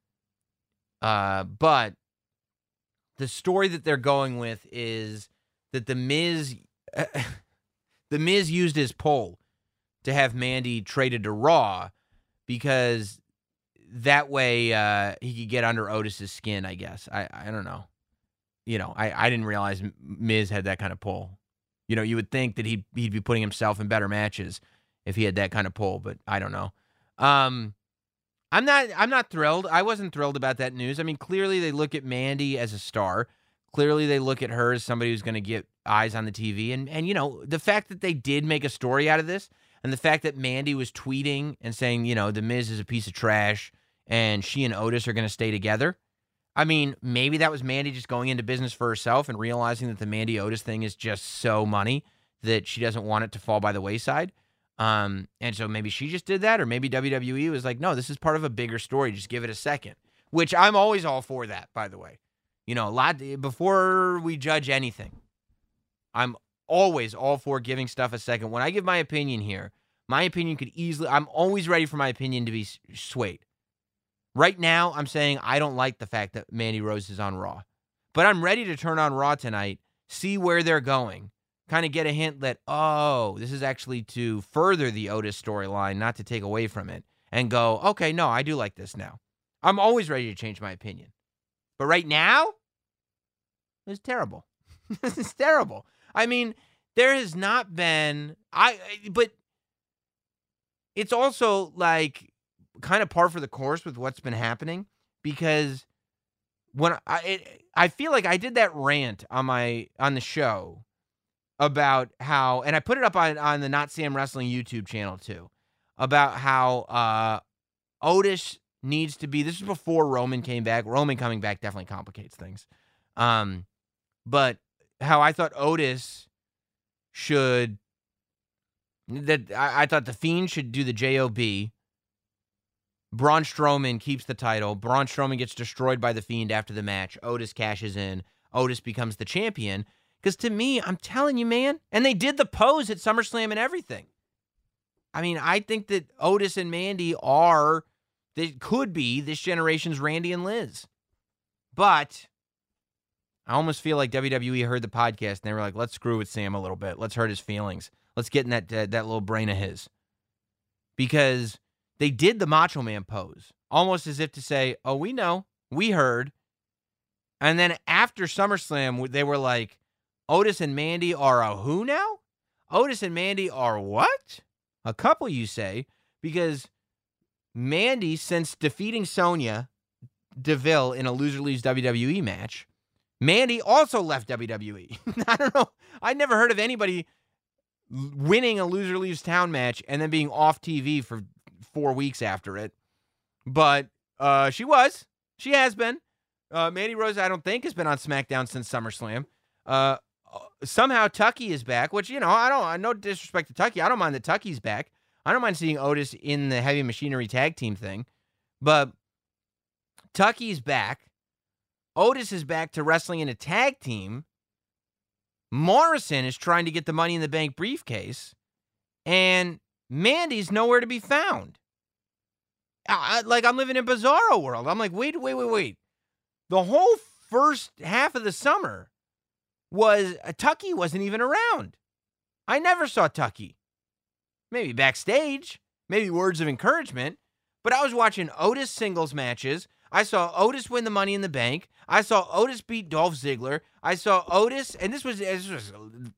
Uh, but the story that they're going with is that The Miz, uh, The Miz used his pull to have Mandy traded to Raw because that way uh, he could get under Otis's skin, I guess. I, I don't know. You know, I, I didn't realize Miz had that kind of pull. You know, you would think that he'd, he'd be putting himself in better matches if he had that kind of pull, but I don't know. Um, I'm not I'm not thrilled. I wasn't thrilled about that news. I mean, clearly they look at Mandy as a star. Clearly they look at her as somebody who's going to get eyes on the T V. And, and, you know, the fact that they did make a story out of this and the fact that Mandy was tweeting and saying, you know, The Miz is a piece of trash and she and Otis are going to stay together. I mean, maybe that was Mandy just going into business for herself and realizing that the Mandy Otis thing is just so money that she doesn't want it to fall by the wayside. Um, and so maybe she just did that, or maybe W W E was like, no, this is part of a bigger story. Just give it a second, which I'm always all for that, by the way. You know, a lot before we judge anything, I'm always all for giving stuff a second. When I give my opinion here, my opinion could easily, I'm always ready for my opinion to be swayed. Right now, I'm saying I don't like the fact that Mandy Rose is on Raw. But I'm ready to turn on Raw tonight, see where they're going, kind of get a hint that, oh, this is actually to further the Otis storyline, not to take away from it, and go, okay, no, I do like this now. I'm always ready to change my opinion. But right now, it's terrible. This is terrible. I mean, there has not been, I, but it's also like, kind of par for the course with what's been happening, because when I it, I feel like I did that rant on my on the show about how, and I put it up on, on the Not Sam Wrestling YouTube channel too, about how uh, Otis needs to be, this is before Roman came back. Roman coming back definitely complicates things. Um, but how I thought Otis should, that I, I thought The Fiend should do the J O B. Braun Strowman keeps the title. Braun Strowman gets destroyed by The Fiend after the match. Otis cashes in. Otis becomes the champion. Because to me, I'm telling you, man, and they did the pose at SummerSlam and everything. I mean, I think that Otis and Mandy are, they could be this generation's Randy and Liz. But I almost feel like W W E heard the podcast and they were like, let's screw with Sam a little bit. Let's hurt his feelings. Let's get in that, uh, that little brain of his. Because they did the Macho Man pose, almost as if to say, oh, we know, we heard. And then after SummerSlam, they were like, Otis and Mandy are a who now? Otis and Mandy are what? A couple, you say, because Mandy, since defeating Sonya Deville in a loser leaves W W E match, Mandy also left W W E. I don't know. I never heard of anybody winning a loser leaves town match and then being off T V for four weeks after it. But uh, she was. She has been. Uh, Mandy Rose, I don't think, has been on SmackDown since SummerSlam. Uh, somehow Tucky is back, which, you know, I don't, no disrespect to Tucky. I don't mind that Tucky's back. I don't mind seeing Otis in the Heavy Machinery tag team thing. But Tucky's back. Otis is back to wrestling in a tag team. Morrison is trying to get the Money in the Bank briefcase. And Mandy's nowhere to be found. I, like, I'm living in Bizarro world. I'm like, wait, wait, wait, wait. The whole first half of the summer was, uh, Tucky wasn't even around. I never saw Tucky. Maybe backstage, maybe words of encouragement, but I was watching Otis singles matches. I saw Otis win the Money in the Bank. I saw Otis beat Dolph Ziggler. I saw Otis, and this was, this was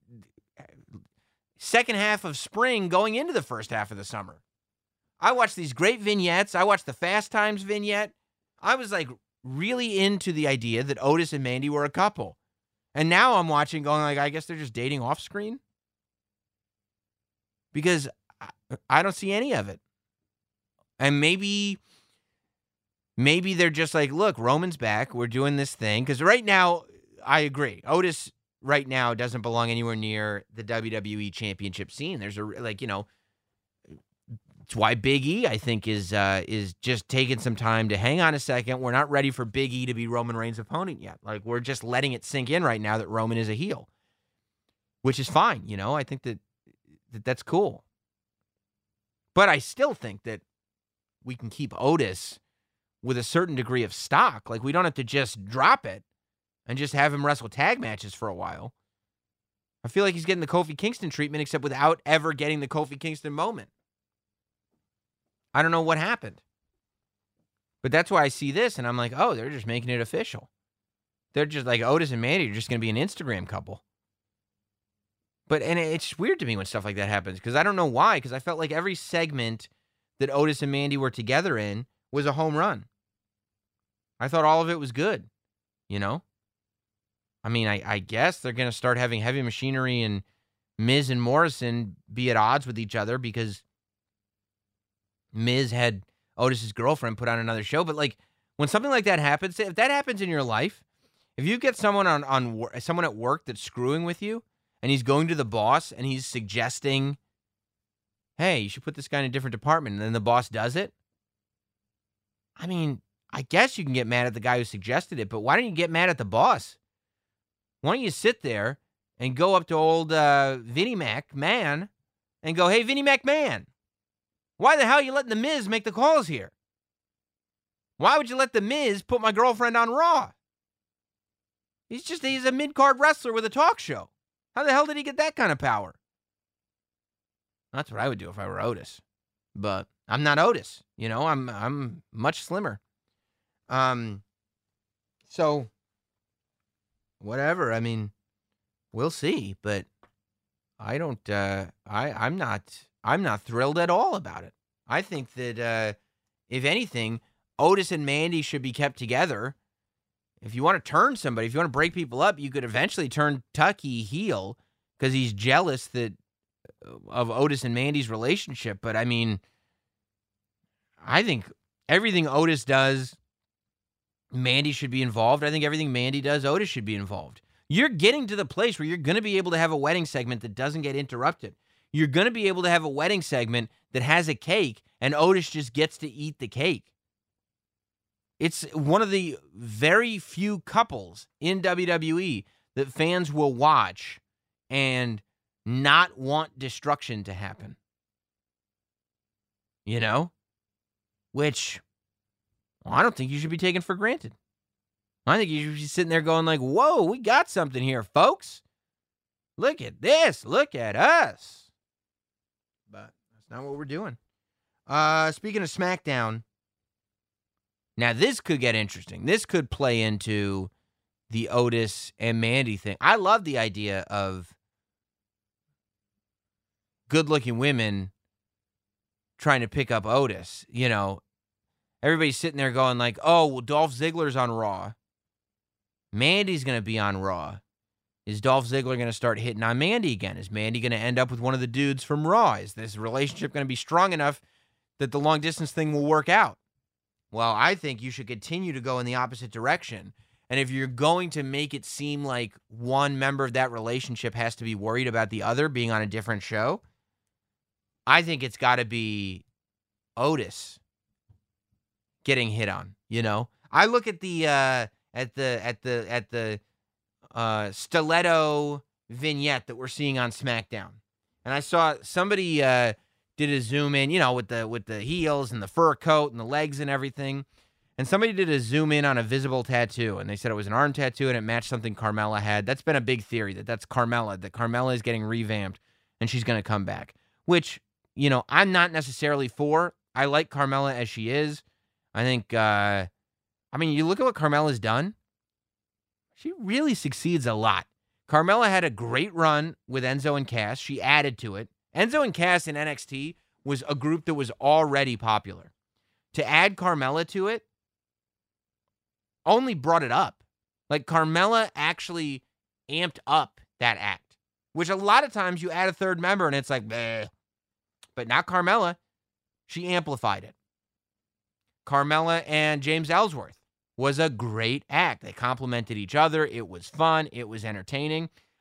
second half of spring going into the first half of the summer. I watched these great vignettes. I watched the Fast Times vignette. I was like really into the idea that Otis and Mandy were a couple. And now I'm watching going like, I guess they're just dating off screen. Because I don't see any of it. And maybe, maybe they're just like, look, Roman's back. We're doing this thing. Because right now, I agree. Otis right now doesn't belong anywhere near the W W E championship scene. There's a, like, you know, it's why Big E, I think, is uh, is just taking some time to hang on a second. We're not ready for Big E to be Roman Reigns' opponent yet. Like, we're just letting it sink in right now that Roman is a heel, which is fine. You know, I think that, that that's cool. But I still think that we can keep Otis with a certain degree of stock. Like, we don't have to just drop it and just have him wrestle tag matches for a while. I feel like he's getting the Kofi Kingston treatment, except without ever getting the Kofi Kingston moment. I don't know what happened. But that's why I see this, and I'm like, oh, they're just making it official. They're just like, Otis and Mandy are just going to be an Instagram couple. But, and it's weird to me when stuff like that happens, because I don't know why, because I felt like every segment that Otis and Mandy were together in was a home run. I thought all of it was good, you know? I mean, I, I guess they're going to start having Heavy Machinery and Miz and Morrison be at odds with each other because Miz had Otis's girlfriend put on another show. But, like, when something like that happens, if that happens in your life, if you get someone on, on someone at work that's screwing with you, and he's going to the boss and he's suggesting, hey, you should put this guy in a different department, and then the boss does it, I mean, I guess you can get mad at the guy who suggested it, but why don't you get mad at the boss? Why don't you sit there and go up to old uh, Vinnie Mac Man and go, hey, Vinnie Mac Man, why the hell are you letting The Miz make the calls here? Why would you let The Miz put my girlfriend on Raw? He's just, he's a mid-card wrestler with a talk show. How the hell did he get that kind of power? That's what I would do if I were Otis. But I'm not Otis. You know, I'm I'm much slimmer. Um, so, whatever. I mean, we'll see. But I don't, uh, I, I'm not, I'm not thrilled at all about it. I think that, uh, if anything, Otis and Mandy should be kept together. If you want to turn somebody, if you want to break people up, you could eventually turn Tucky heel because he's jealous that of Otis and Mandy's relationship. But, I mean, I think everything Otis does, Mandy should be involved. I think everything Mandy does, Otis should be involved. You're getting to the place where you're going to be able to have a wedding segment that doesn't get interrupted. You're going to be able to have a wedding segment that has a cake, and Otis just gets to eat the cake. It's one of the very few couples in W W E that fans will watch and not want destruction to happen. You know? Which, well, I don't think you should be taken for granted. I think you should be sitting there going like, whoa, we got something here, folks. Look at this. Look at us. But that's not what we're doing. Uh, speaking of SmackDown, now, this could get interesting. This could play into the Otis and Mandy thing. I love the idea of good-looking women trying to pick up Otis. You know, everybody's sitting there going like, oh, well, Dolph Ziggler's on Raw. Mandy's going to be on Raw. Is Dolph Ziggler going to start hitting on Mandy again? Is Mandy going to end up with one of the dudes from Raw? Is this relationship going to be strong enough that the long-distance thing will work out? Well, I think you should continue to go in the opposite direction. And if you're going to make it seem like one member of that relationship has to be worried about the other being on a different show, I think it's got to be Otis getting hit on, you know? I look at the uh, at the at the at the uh, stiletto vignette that we're seeing on SmackDown. And I saw somebody uh, did a zoom in, you know, with the with the heels and the fur coat and the legs and everything. And somebody did a zoom in on a visible tattoo, and they said it was an arm tattoo and it matched something Carmella had. That's been a big theory, that that's Carmella, that Carmella is getting revamped and she's going to come back, which, you know, I'm not necessarily for. I like Carmella as she is. I think, uh, I mean, you look at what Carmella's done. She really succeeds a lot. Carmella had a great run with Enzo and Cass. She added to it. Enzo and Cass in N X T was a group that was already popular. To add Carmella to it only brought it up. Like, Carmella actually amped up that act, which a lot of times you add a third member and it's like, bleh. But not Carmella. She amplified it. Carmella and James Ellsworth was a great act. They complemented each other. It was fun. It was entertaining.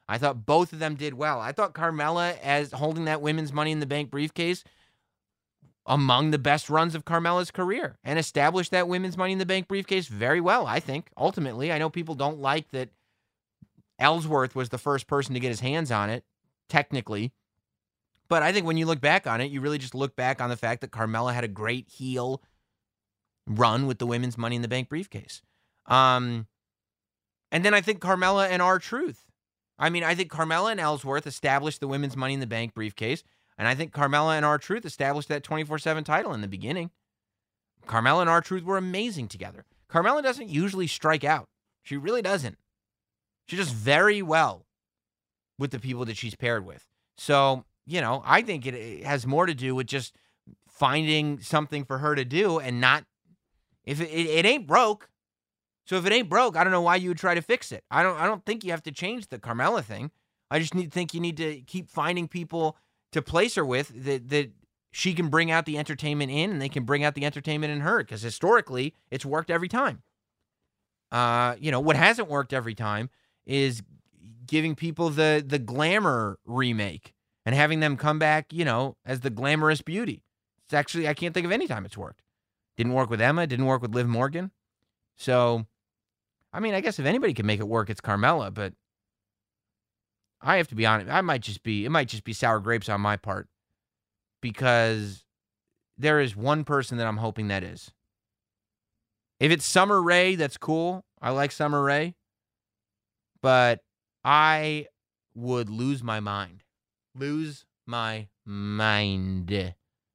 I thought both of them did well. I thought Carmella, as holding that women's Money in the Bank briefcase, among the best runs of Carmella's career, and established that women's Money in the Bank briefcase very well, I think. Ultimately, I know people don't like that Ellsworth was the first person to get his hands on it, technically. But I think when you look back on it, you really just look back on the fact that Carmella had a great heel run with the women's Money in the Bank briefcase. Um, and then I think Carmella and R-Truth. I mean, I think Carmella and Ellsworth established the women's Money in the Bank briefcase, and I think Carmella and R-Truth established that twenty-four seven title in the beginning. Carmella and R-Truth were amazing together. Carmella doesn't usually strike out. She really doesn't. She does very well with the people that she's paired with. So, you know, I think it has more to do with just finding something for her to do and not, if it, it, it ain't broke. So if it ain't broke, I don't know why you would try to fix it. I don't I don't think you have to change the Carmella thing. I just need think you need to keep finding people to place her with that, that she can bring out the entertainment in, and they can bring out the entertainment in her, because historically it's worked every time. Uh, you know, what hasn't worked every time is giving people the the Glamour remake and having them come back, you know, as the glamorous beauty. It's actually, I can't think of any time it's worked. Didn't work with Emma, didn't work with Liv Morgan. So, I mean, I guess if anybody can make it work, it's Carmella, but I have to be honest, I might just be, it might just be sour grapes on my part, because there is one person that I'm hoping that is. If it's Summer Rae, that's cool. I like Summer Rae. But I would lose my mind. Lose my mind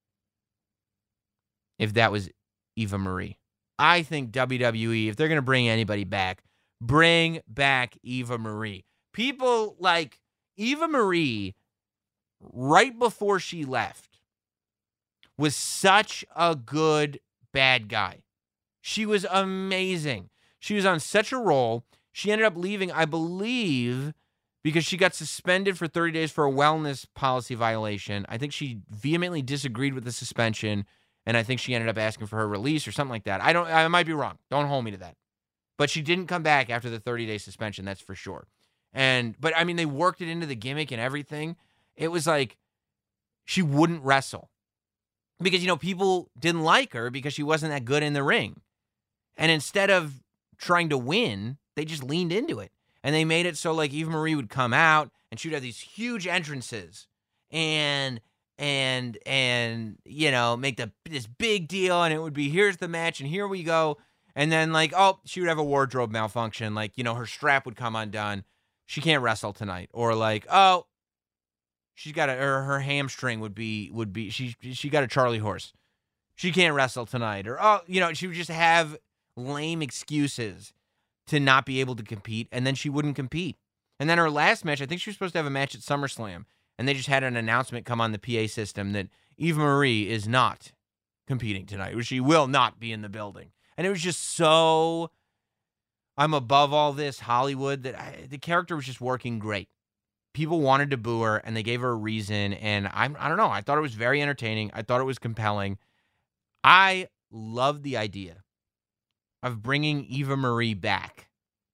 if that was Eva Marie. I think W W E, if they're going to bring anybody back, bring back Eva Marie. People like Eva Marie, right before she left, was such a good bad guy. She was amazing. She was on such a roll. She ended up leaving, I believe, because she got suspended for thirty days for a wellness policy violation. I think she vehemently disagreed with the suspension, and I think she ended up asking for her release or something like that. I don't. I might be wrong. Don't hold me to that. But she didn't come back after the thirty-day suspension, that's for sure. And but, I mean, they worked it into the gimmick and everything. It was like she wouldn't wrestle. Because, you know, people didn't like her because she wasn't that good in the ring. And instead of trying to win, they just leaned into it. And they made it so, like, Eva Marie would come out and she would have these huge entrances and, and, and, you know, make the this big deal. And it would be, here's the match and here we go. And then, like, oh, she would have a wardrobe malfunction. Like, you know, her strap would come undone. She can't wrestle tonight. Or, like, oh, she's got a, or her hamstring would be, would be, she, she got a Charlie horse. She can't wrestle tonight. Or, oh, you know, she would just have lame excuses to not be able to compete, and then she wouldn't compete. And then her last match, I think she was supposed to have a match at SummerSlam, and they just had an announcement come on the P A system that Eva Marie is not competing tonight, or she will not be in the building. And it was just so, I'm above all this Hollywood, that I, the character was just working great. People wanted to boo her, and they gave her a reason, and I'm, I don't know, I thought it was very entertaining. I thought it was compelling. I love the idea of bringing Eva Marie back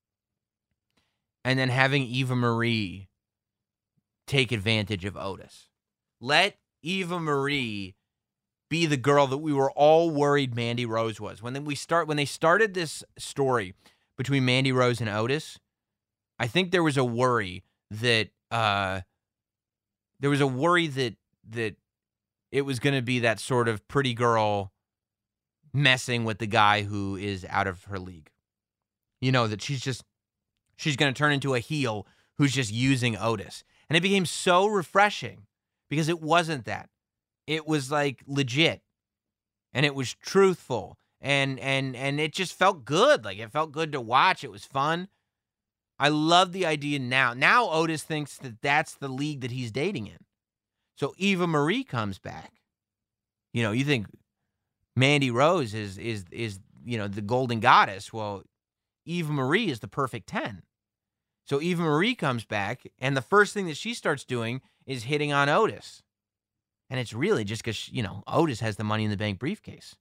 and then having Eva Marie take advantage of Otis. Let Eva Marie be the girl that we were all worried Mandy Rose was. When we start, when they started this story between Mandy Rose and Otis, I think there was a worry that uh, there was a worry that that it was going to be that sort of pretty girl messing with the guy who is out of her league. You know, that she's just, she's going to turn into a heel who's just using Otis. And it became so refreshing because it wasn't that. It was like legit. And it was truthful. And and and it just felt good. Like, it felt good to watch. It was fun. I love the idea now. Now Otis thinks that that's the league that he's dating in. So Eva Marie comes back. You know, you think Mandy Rose is, is, is, you know, the golden goddess. Well, Eva Marie is the perfect ten. So Eva Marie comes back, and the first thing that she starts doing is hitting on Otis. And it's really just because, you know, Otis has the Money in the Bank briefcase.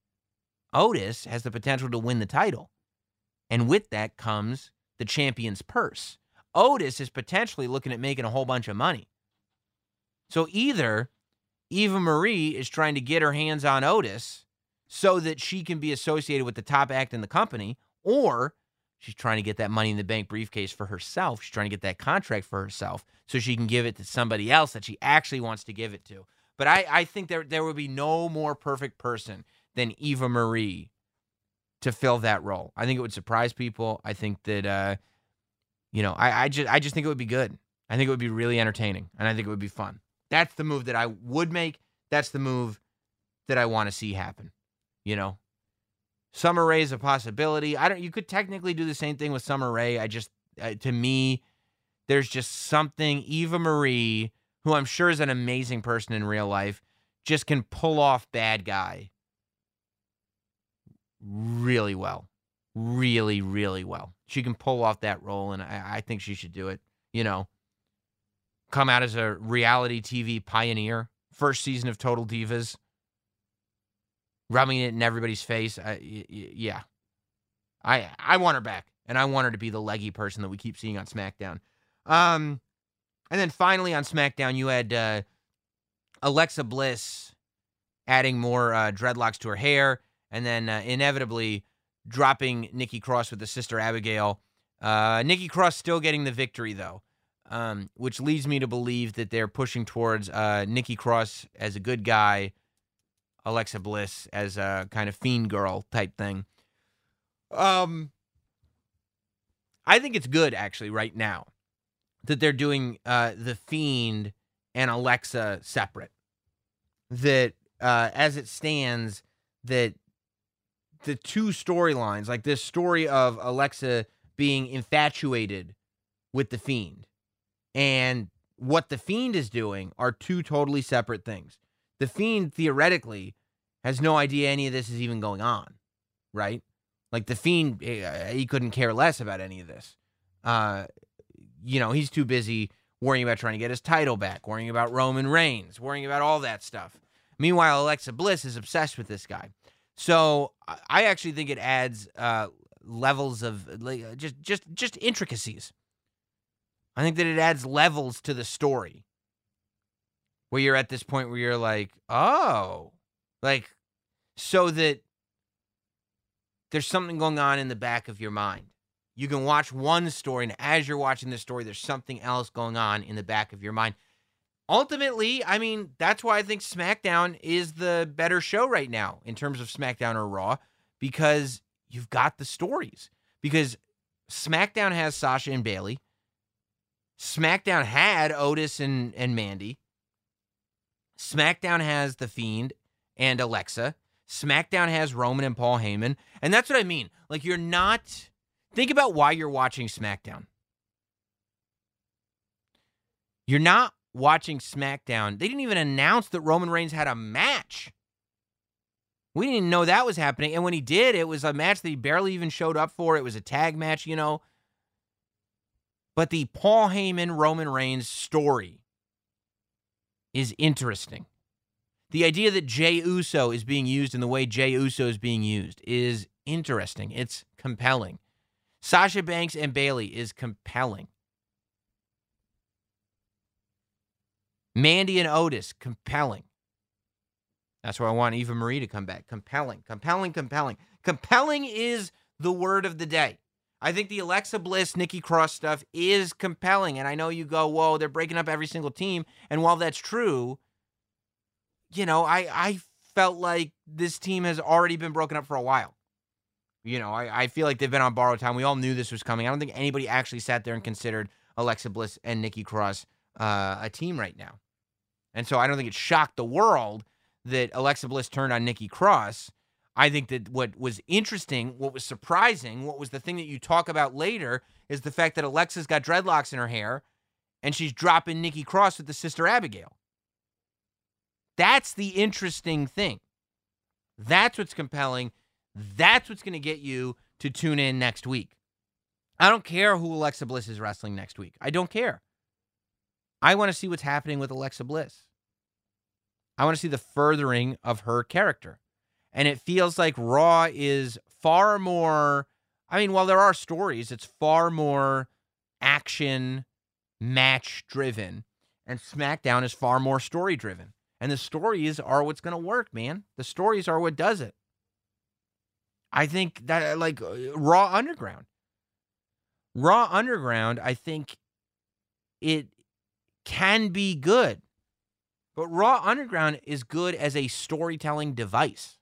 Otis has the potential to win the title. And with that comes the champion's purse. Otis is potentially looking at making a whole bunch of money. So either Eva Marie is trying to get her hands on Otis so that she can be associated with the top act in the company, or she's trying to get that Money in the Bank briefcase for herself. She's trying to get that contract for herself so she can give it to somebody else that she actually wants to give it to. But I, I think there, there would be no more perfect person than Eva Marie to fill that role. I think it would surprise people. I think that, uh, you know, I, I just I just think it would be good. I think it would be really entertaining, and I think it would be fun. That's the move that I would make. That's the move that I want to see happen. You know, Summer Rae is a possibility. I don't. You could technically do the same thing with Summer Rae. I just, uh, to me, there's just something. Eva Marie, who I'm sure is an amazing person in real life, just can pull off bad guy really well. Really, really well. She can pull off that role, and I, I think she should do it. You know, come out as a reality T V pioneer. First season of Total Divas. Rubbing it in everybody's face. I, y- y- yeah. I I want her back, and I want her to be the leggy person that we keep seeing on SmackDown. Um, and then finally on SmackDown, you had uh, Alexa Bliss adding more uh, dreadlocks to her hair, and then uh, inevitably dropping Nikki Cross with the Sister Abigail. Uh, Nikki Cross still getting the victory, though, um, which leads me to believe that they're pushing towards uh, Nikki Cross as a good guy, Alexa Bliss as a kind of fiend girl type thing. Um, I think it's good, actually, right now, that they're doing uh, the Fiend and Alexa separate. That, uh, as it stands, that the two storylines, like this story of Alexa being infatuated with the Fiend and what the Fiend is doing are two totally separate things. The Fiend, theoretically, has no idea any of this is even going on, right? Like, the Fiend, he couldn't care less about any of this. Uh, you know, he's too busy worrying about trying to get his title back, worrying about Roman Reigns, worrying about all that stuff. Meanwhile, Alexa Bliss is obsessed with this guy. So I actually think it adds uh, levels of like, just just just intricacies. I think that it adds levels to the story where you're at this point where you're like, oh, like, so that there's something going on in the back of your mind. You can watch one story, and as you're watching the story, there's something else going on in the back of your mind. Ultimately, I mean, that's why I think SmackDown is the better show right now in terms of SmackDown or Raw, because you've got the stories. Because SmackDown has Sasha and Bayley. SmackDown had Otis and, and Mandy. SmackDown has The Fiend and Alexa. SmackDown has Roman and Paul Heyman. And that's what I mean. Like, you're not... Think about why you're watching SmackDown. You're not watching SmackDown. They didn't even announce that Roman Reigns had a match. We didn't know that was happening. And when he did, it was a match that he barely even showed up for. It was a tag match, you know. But the Paul Heyman, Roman Reigns story is interesting. The idea that Jey Uso is being used in the way Jey Uso is being used is interesting. It's compelling. Sasha Banks and Bayley is compelling. Mandy and Otis, compelling. That's why I want Eva Marie to come back. Compelling, compelling, compelling. Compelling is the word of the day. I think the Alexa Bliss, Nikki Cross stuff is compelling. And I know you go, whoa, they're breaking up every single team. And while that's true, you know, I, I felt like this team has already been broken up for a while. You know, I, I feel like they've been on borrowed time. We all knew this was coming. I don't think anybody actually sat there and considered Alexa Bliss and Nikki Cross uh, a team right now. And so I don't think it shocked the world that Alexa Bliss turned on Nikki Cross. I think that what was interesting, what was surprising, what was the thing that you talk about later is the fact that Alexa's got dreadlocks in her hair and she's dropping Nikki Cross with the Sister Abigail. That's the interesting thing. That's what's compelling. That's what's going to get you to tune in next week. I don't care who Alexa Bliss is wrestling next week. I don't care. I want to see what's happening with Alexa Bliss. I want to see the furthering of her character. And it feels like Raw is far more, I mean, while there are stories, it's far more action match driven, and SmackDown is far more story driven. And the stories are what's going to work, man. The stories are what does it. I think that, like, Raw Underground. Raw Underground, I think it can be good. But Raw Underground is good as a storytelling device.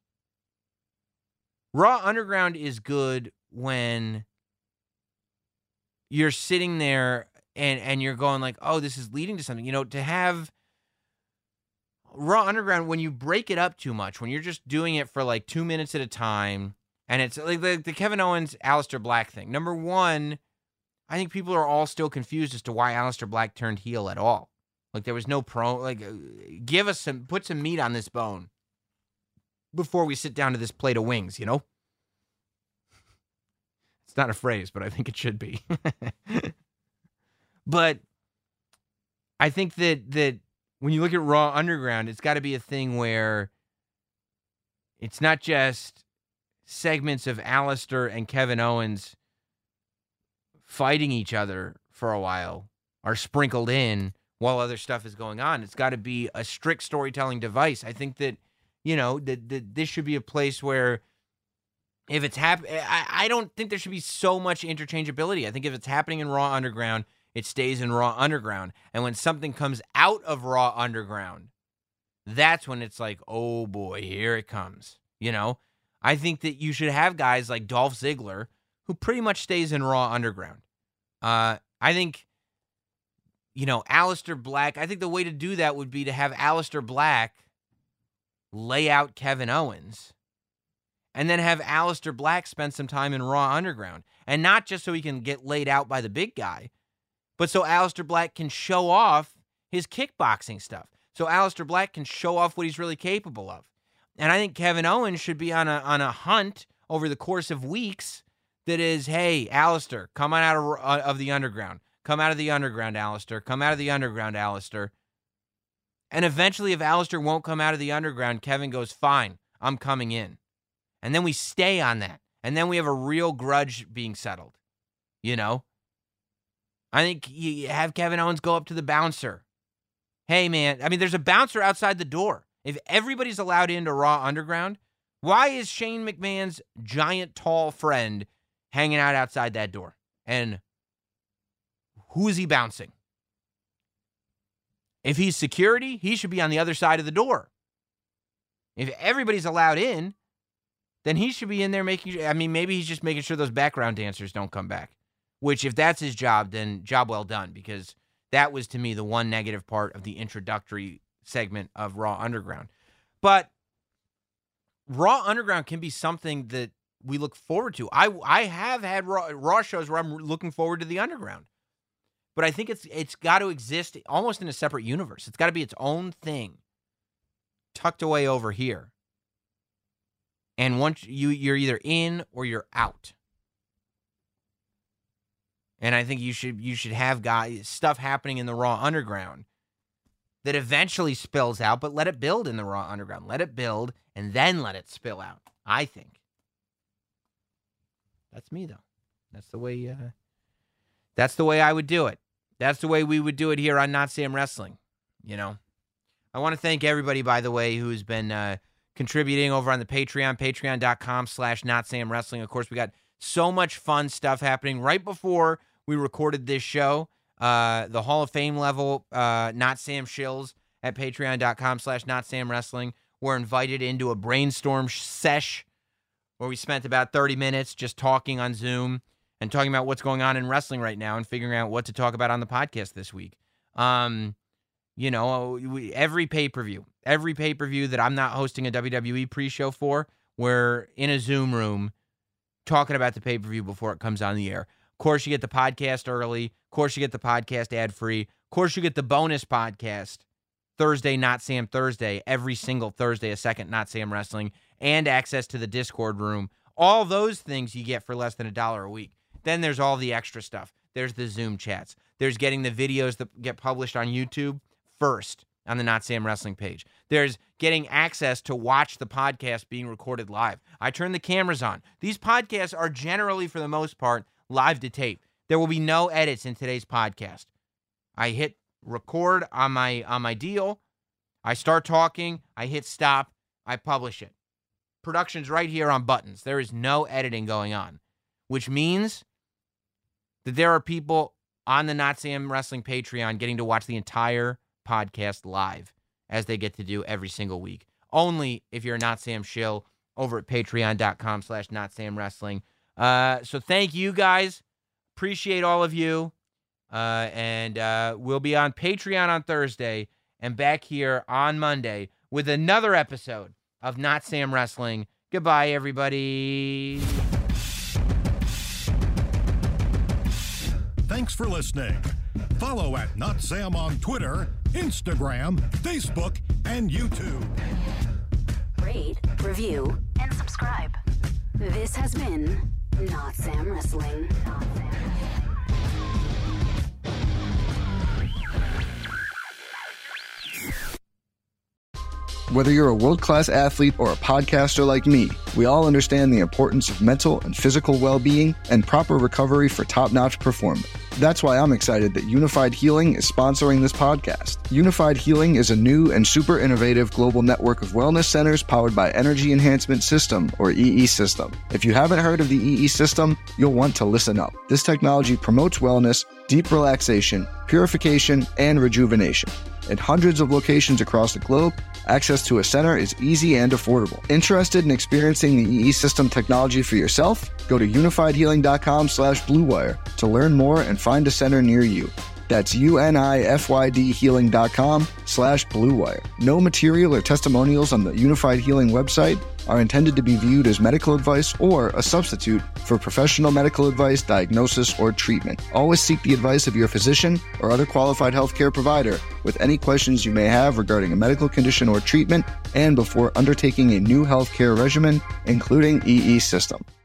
Raw Underground is good when you're sitting there and, and you're going like, oh, this is leading to something. You know, to have Raw Underground, when you break it up too much, when you're just doing it for like two minutes at a time, and it's like the, the Kevin Owens, Aleister Black thing. Number one, I think people are all still confused as to why Aleister Black turned heel at all. Like, there was no pro, like, uh, give us some, put some meat on this bone before we sit down to this plate of wings, you know? It's not a phrase, but I think it should be. But I think that that when you look at Raw Underground, it's got to be a thing where it's not just segments of Aleister and Kevin Owens fighting each other for a while are sprinkled in while other stuff is going on. It's got to be a strict storytelling device. I think that, you know, that, that this should be a place where if it's happening, I don't think there should be so much interchangeability. I think if it's happening in Raw Underground, it stays in Raw Underground. And when something comes out of Raw Underground, that's when it's like, oh boy, here it comes. You know, I think that you should have guys like Dolph Ziggler, who pretty much stays in Raw Underground. Uh, I think, you know, Aleister Black, I think the way to do that would be to have Aleister Black lay out Kevin Owens and then have Aleister Black spend some time in Raw Underground. And not just so he can get laid out by the big guy, but so Aleister Black can show off his kickboxing stuff. So Aleister Black can show off what he's really capable of. And I think Kevin Owens should be on a on a hunt over the course of weeks that is, hey, Aleister, come on out of, uh, of the underground. Come out of the underground, Aleister. Come out of the underground, Aleister. And eventually, if Aleister won't come out of the underground, Kevin goes, fine, I'm coming in. And then we stay on that. And then we have a real grudge being settled. You know? I think you have Kevin Owens go up to the bouncer. Hey, man, I mean, there's a bouncer outside the door. If everybody's allowed into Raw Underground, why is Shane McMahon's giant, tall friend hanging out outside that door? And who is he bouncing? If he's security, he should be on the other side of the door. If everybody's allowed in, then he should be in there making, I mean, maybe he's just making sure those background dancers don't come back. Which, if that's his job, then job well done, because that was, to me, the one negative part of the introductory segment of Raw Underground. But Raw Underground can be something that we look forward to. I I have had Raw, Raw shows where I'm looking forward to the Underground. But I think it's it's got to exist almost in a separate universe. It's got to be its own thing, tucked away over here. And once you you're either in or you're out. And I think you should you should have guys stuff happening in the Raw Underground that eventually spills out, but let it build in the Raw Underground. Let it build and then let it spill out. I think. That's me though. That's the way. Uh, that's the way I would do it. That's the way we would do it here on Not Sam Wrestling. You know, I want to thank everybody, by the way, who's been uh, contributing over on the Patreon, patreon dot com slash Not Sam Wrestling. Of course, we got so much fun stuff happening right before we recorded this show. Uh, the Hall of Fame level, uh, Not Sam Shills at patreon dot com slash Not Sam Wrestling. We're invited into a brainstorm sesh where we spent about thirty minutes just talking on Zoom and talking about what's going on in wrestling right now and figuring out what to talk about on the podcast this week. Um, you know, we, every pay-per-view, every pay-per-view that I'm not hosting a W W E pre-show for, we're in a Zoom room talking about the pay-per-view before it comes on the air. Of course, you get the podcast early. Of course, you get the podcast ad-free. Of course, you get the bonus podcast Thursday, Not Sam Thursday, every single Thursday, a second Not Sam Wrestling, and access to the Discord room. All those things you get for less than a dollar a week. Then there's all the extra stuff. There's the Zoom chats. There's getting the videos that get published on YouTube first on the Not Sam Wrestling page. There's getting access to watch the podcast being recorded live. I turn the cameras on. These podcasts are generally, for the most part, live to tape. There will be no edits in today's podcast. I hit record on my on my deal. I start talking. I hit stop. I publish it. Production's right here on buttons. There is no editing going on, which means that there are people on the Not Sam Wrestling Patreon getting to watch the entire podcast live, as they get to do every single week. Only if you're a Not Sam shill over at patreon.com slash Not Sam Wrestling. Uh, so thank you guys. Appreciate all of you. Uh, and uh, we'll be on Patreon on Thursday and back here on Monday with another episode of Not Sam Wrestling. Goodbye, everybody. Thanks for listening. Follow at Not Sam on Twitter, Instagram, Facebook, and YouTube. Rate, review, and subscribe. This has been Not Sam Wrestling. Not Sam Wrestling. Whether you're a world-class athlete or a podcaster like me, we all understand the importance of mental and physical well-being and proper recovery for top-notch performance. That's why I'm excited that Unified Healing is sponsoring this podcast. Unified Healing is a new and super innovative global network of wellness centers powered by Energy Enhancement System, or E E System. If you haven't heard of the E E System, you'll want to listen up. This technology promotes wellness, deep relaxation, purification, and rejuvenation. In hundreds of locations across the globe, access to a center is easy and affordable. Interested in experiencing the E E System technology for yourself? Go to unifiedhealing.com slash bluewire to learn more and find a center near you. That's U-N-I-F-Y-D healing.com slash bluewire. No material or testimonials on the Unified Healing website are intended to be viewed as medical advice or a substitute for professional medical advice, diagnosis, or treatment. Always seek the advice of your physician or other qualified healthcare provider with any questions you may have regarding a medical condition or treatment and before undertaking a new healthcare regimen, including E E System.